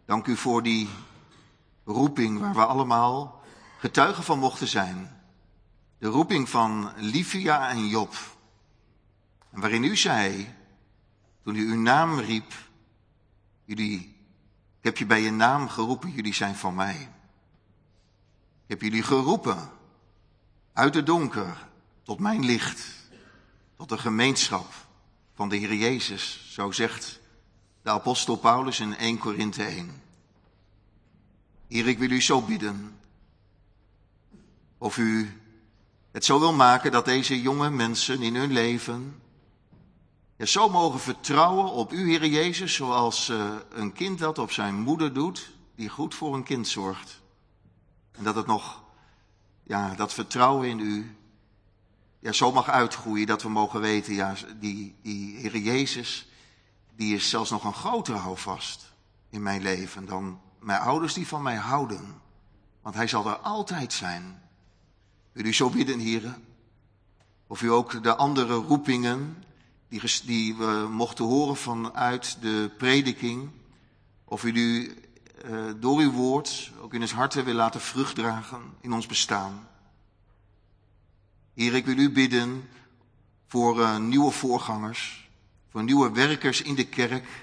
B: Dank u voor die roeping waar we allemaal getuigen van mochten zijn. De roeping van Livia en Job. En waarin u zei, toen u uw naam riep, jullie, ik heb je bij je naam geroepen, jullie zijn van mij. Ik heb jullie geroepen uit het donker tot mijn licht, tot de gemeenschap van de Heer Jezus. Zo zegt de apostel Paulus in Eerste Korinthe één. Heer, ik wil u zo bidden, of u het zo wil maken dat deze jonge mensen in hun leven ja, zo mogen vertrouwen op u, Heer Jezus, zoals uh, een kind dat op zijn moeder doet, die goed voor een kind zorgt. En dat het nog, ja, dat vertrouwen in u, ja, zo mag uitgroeien dat we mogen weten, ja, die, die Heer Jezus, die is zelfs nog een grotere houvast in mijn leven dan mijn ouders die van mij houden. Want hij zal er altijd zijn. Wil u zo bidden, heren? Of u ook de andere roepingen die, die we mochten horen vanuit de prediking, of u die uh, door uw woord ook in ons hart wil laten vrucht dragen in ons bestaan. Heer, ik wil u bidden voor uh, nieuwe voorgangers, voor nieuwe werkers in de kerk,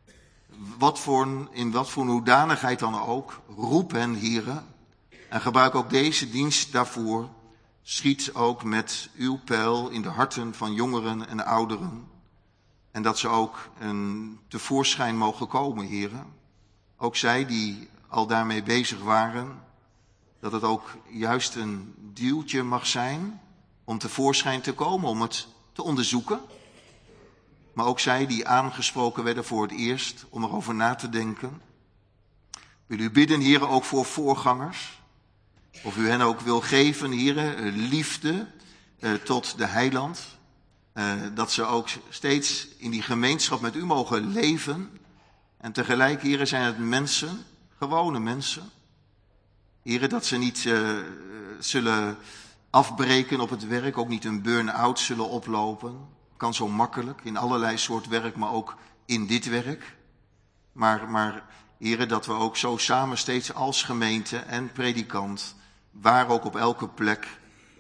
B: wat voor, in wat voor hoedanigheid dan ook. Roep hen, heren, en gebruik ook deze dienst daarvoor. Schiet ook met uw pijl in de harten van jongeren en ouderen. En dat ze ook een tevoorschijn mogen komen, heren. Ook zij die al daarmee bezig waren, dat het ook juist een duwtje mag zijn om tevoorschijn te komen, om het te onderzoeken. Maar ook zij die aangesproken werden voor het eerst om erover na te denken. Wil u bidden, heren, ook voor voorgangers. Of u hen ook wil geven, heren, liefde eh, tot de heiland. Eh, dat ze ook steeds in die gemeenschap met u mogen leven. En tegelijk, heren, zijn het mensen, gewone mensen. Heren, dat ze niet uh, zullen afbreken op het werk, ook niet een burn-out zullen oplopen. Kan zo makkelijk, in allerlei soort werk, maar ook in dit werk. Maar, maar heren, dat we ook zo samen steeds als gemeente en predikant, waar ook op elke plek,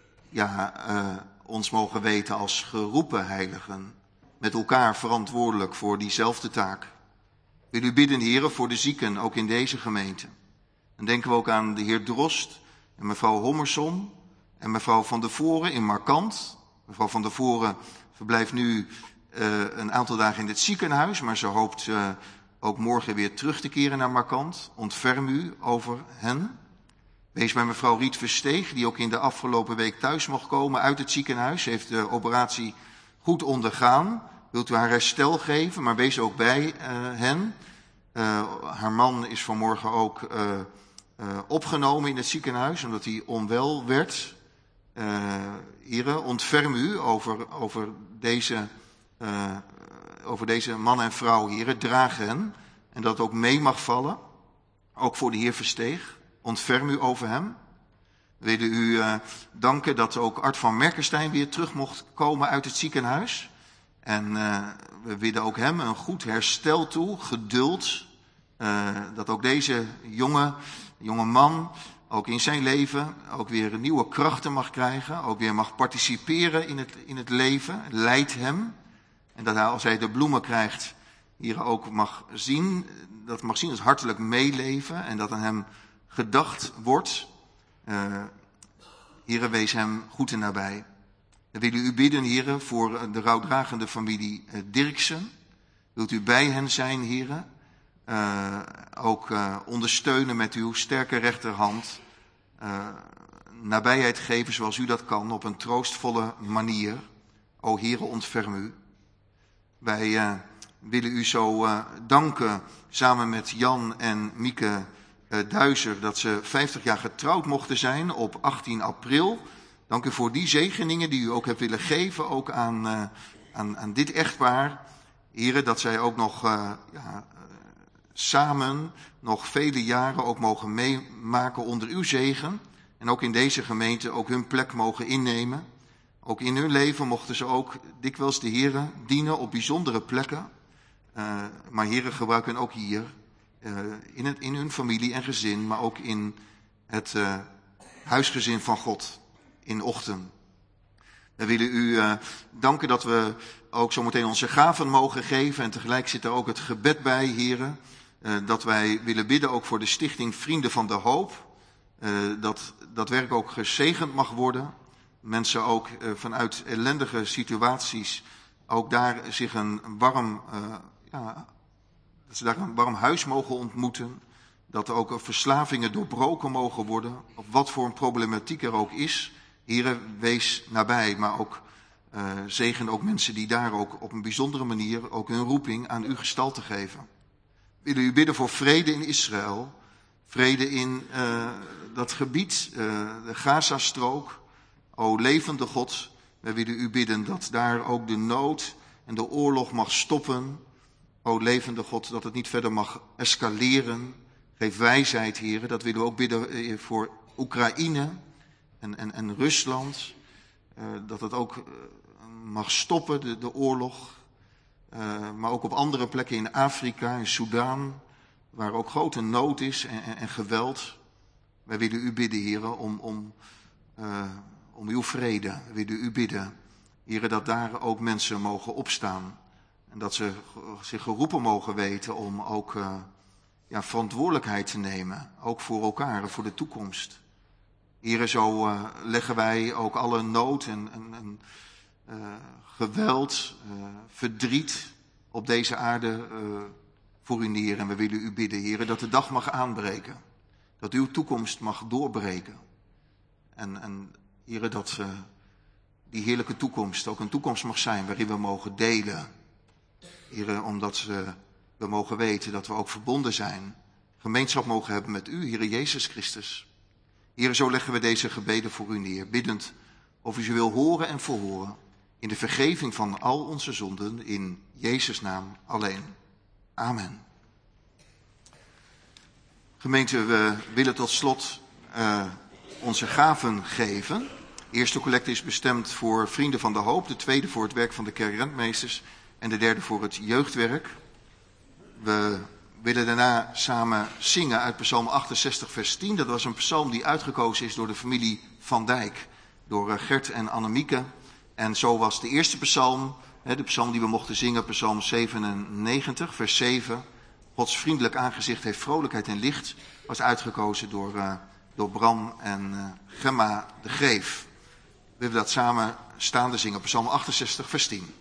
B: ja, uh, ons mogen weten als geroepen heiligen, met elkaar verantwoordelijk voor diezelfde taak. Wil u bidden, heren, voor de zieken, ook in deze gemeente. Dan denken we ook aan de heer Drost en mevrouw Hommerson en mevrouw Van der Voren in Markant. Mevrouw Van der Voren verblijft nu uh, een aantal dagen in het ziekenhuis, maar ze hoopt uh, ook morgen weer terug te keren naar Markant. Ontferm u over hen. Wees bij mevrouw Riet Versteeg, die ook in de afgelopen week thuis mocht komen uit het ziekenhuis. Ze heeft de operatie goed ondergaan. Wilt u haar herstel geven, maar wees ook bij uh, hen. Uh, haar man is vanmorgen ook uh, uh, opgenomen in het ziekenhuis, omdat hij onwel werd. Uh, heren, ontferm u over, over, deze, uh, over deze man en vrouw, heren. Draag hen en dat het ook mee mag vallen. Ook voor de heer Versteeg. Ontferm u over hem. We willen u uh, danken dat ook Art van Merkenstein weer terug mocht komen uit het ziekenhuis. En uh, we willen ook hem een goed herstel toe, geduld. Uh, dat ook deze jonge, jonge man ook in zijn leven ook weer nieuwe krachten mag krijgen. Ook weer mag participeren in het, in het leven. Leid hem. En dat hij, als hij de bloemen krijgt, hier ook mag zien. Dat mag zien als hartelijk meeleven. En dat aan hem gedacht wordt. Uh, Here, wees hem goed en nabij. We willen u bidden, heren, voor de rouwdragende familie Dirksen. Wilt u bij hen zijn, heren? Uh, ook uh, ondersteunen met uw sterke rechterhand. Uh, nabijheid geven zoals u dat kan, op een troostvolle manier. O heren, ontferm u. Wij uh, willen u zo uh, danken, samen met Jan en Mieke uh, Duizer, dat ze vijftig jaar getrouwd mochten zijn op achttien april. Dank u voor die zegeningen die u ook hebt willen geven, ook aan, uh, aan, aan dit echtpaar. Heren, dat zij ook nog uh, ja, uh, samen nog vele jaren ook mogen meemaken onder uw zegen. En ook in deze gemeente ook hun plek mogen innemen. Ook in hun leven mochten ze ook dikwijls de Heren dienen op bijzondere plekken. Uh, maar Heren, gebruik hen ook hier. uh, in, het, in hun familie en gezin, maar ook in het uh, huisgezin van God in Ochten. We willen u uh, danken dat we ook zometeen onze gaven mogen geven. En tegelijk zit er ook het gebed bij, heren. Uh, dat wij willen bidden ook voor de stichting Vrienden van de Hoop. Uh, dat dat werk ook gezegend mag worden. Mensen ook uh, vanuit ellendige situaties ook daar zich een warm, uh, ja, dat ze daar een warm huis mogen ontmoeten. Dat er ook verslavingen doorbroken mogen worden. Of wat voor een problematiek er ook is. Heren, wees nabij, maar ook uh, zegen ook mensen die daar ook op een bijzondere manier ook hun roeping aan u gestalte geven. We willen u bidden voor vrede in Israël. Vrede in uh, dat gebied, uh, de Gazastrook. O levende God, wij willen u bidden dat daar ook de nood en de oorlog mag stoppen. O levende God, dat het niet verder mag escaleren. Geef wijsheid, heren. Dat willen we ook bidden voor Oekraïne en, en, en Rusland. Uh, dat het ook uh, mag stoppen, de, de oorlog. Uh, maar ook op andere plekken in Afrika, in Soudaan, waar ook grote nood is en, en, en geweld. Wij willen u bidden, heren, om, om, uh, om uw vrede. We willen u bidden, heren, dat daar ook mensen mogen opstaan. En dat ze zich geroepen mogen weten om ook uh, ja, verantwoordelijkheid te nemen. Ook voor elkaar en voor de toekomst. Heren, zo uh, leggen wij ook alle nood en, en, en uh, geweld, uh, verdriet op deze aarde uh, voor u neer. En we willen u bidden, heren, dat de dag mag aanbreken. Dat uw toekomst mag doorbreken. En, en heren, dat uh, die heerlijke toekomst ook een toekomst mag zijn waarin we mogen delen. Heren, omdat uh, we mogen weten dat we ook verbonden zijn. Gemeenschap mogen hebben met u, Heere Jezus Christus. Heren, zo leggen we deze gebeden voor u neer, biddend of u ze wil horen en verhoren. In de vergeving van al onze zonden, in Jezus' naam alleen. Amen. Gemeente, we willen tot slot uh, onze gaven geven. De eerste collecte is bestemd voor Vrienden van de Hoop, de tweede voor het werk van de kerkrentmeesters en de derde voor het jeugdwerk. We willen daarna samen zingen uit Psalm achtenzestig vers tien. Dat was een psalm die uitgekozen is door de familie Van Dijk, door Gert en Annemieke. En zo was de eerste psalm, de psalm die we mochten zingen, psalm zevenennegentig, vers zeven. Gods vriendelijk aangezicht heeft vrolijkheid en licht, was uitgekozen door, uh, door Bram en uh, Gemma de Greef. We willen dat samen staande zingen, psalm achtenzestig, vers tien.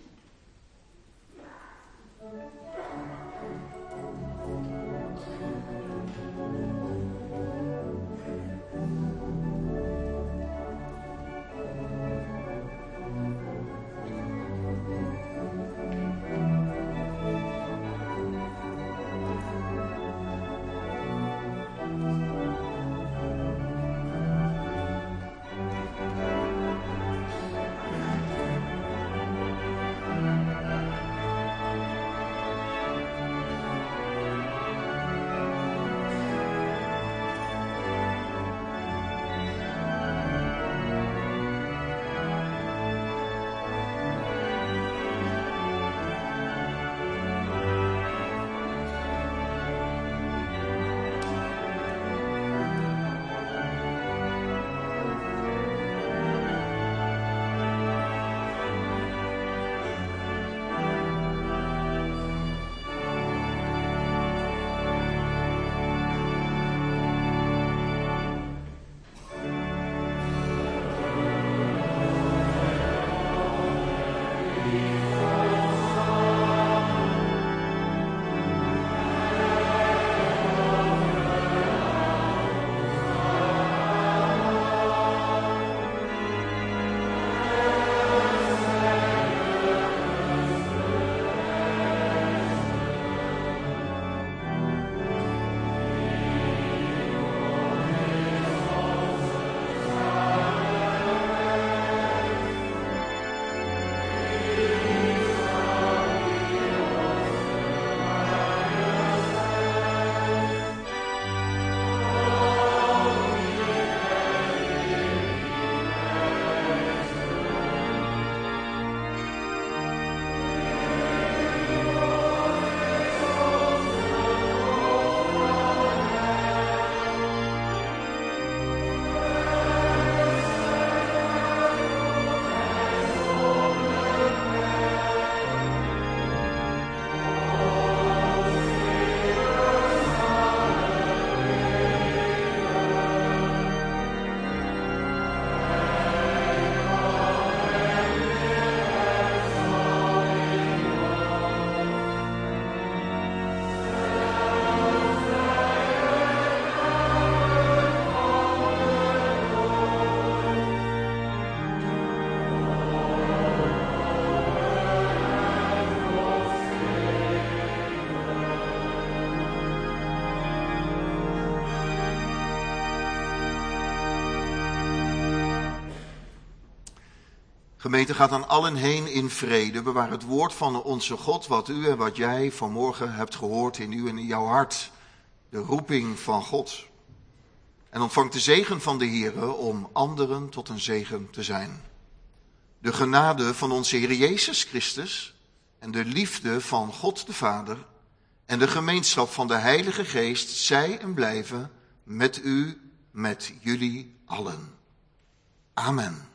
B: Gemeente, gaat aan allen heen in vrede. Bewaar het woord van onze God, wat u en wat jij vanmorgen hebt gehoord in u en in jouw hart. De roeping van God. En ontvang de zegen van de Heere om anderen tot een zegen te zijn. De genade van onze Heer Jezus Christus en de liefde van God de Vader en de gemeenschap van de Heilige Geest zij en blijven met u, met jullie allen. Amen.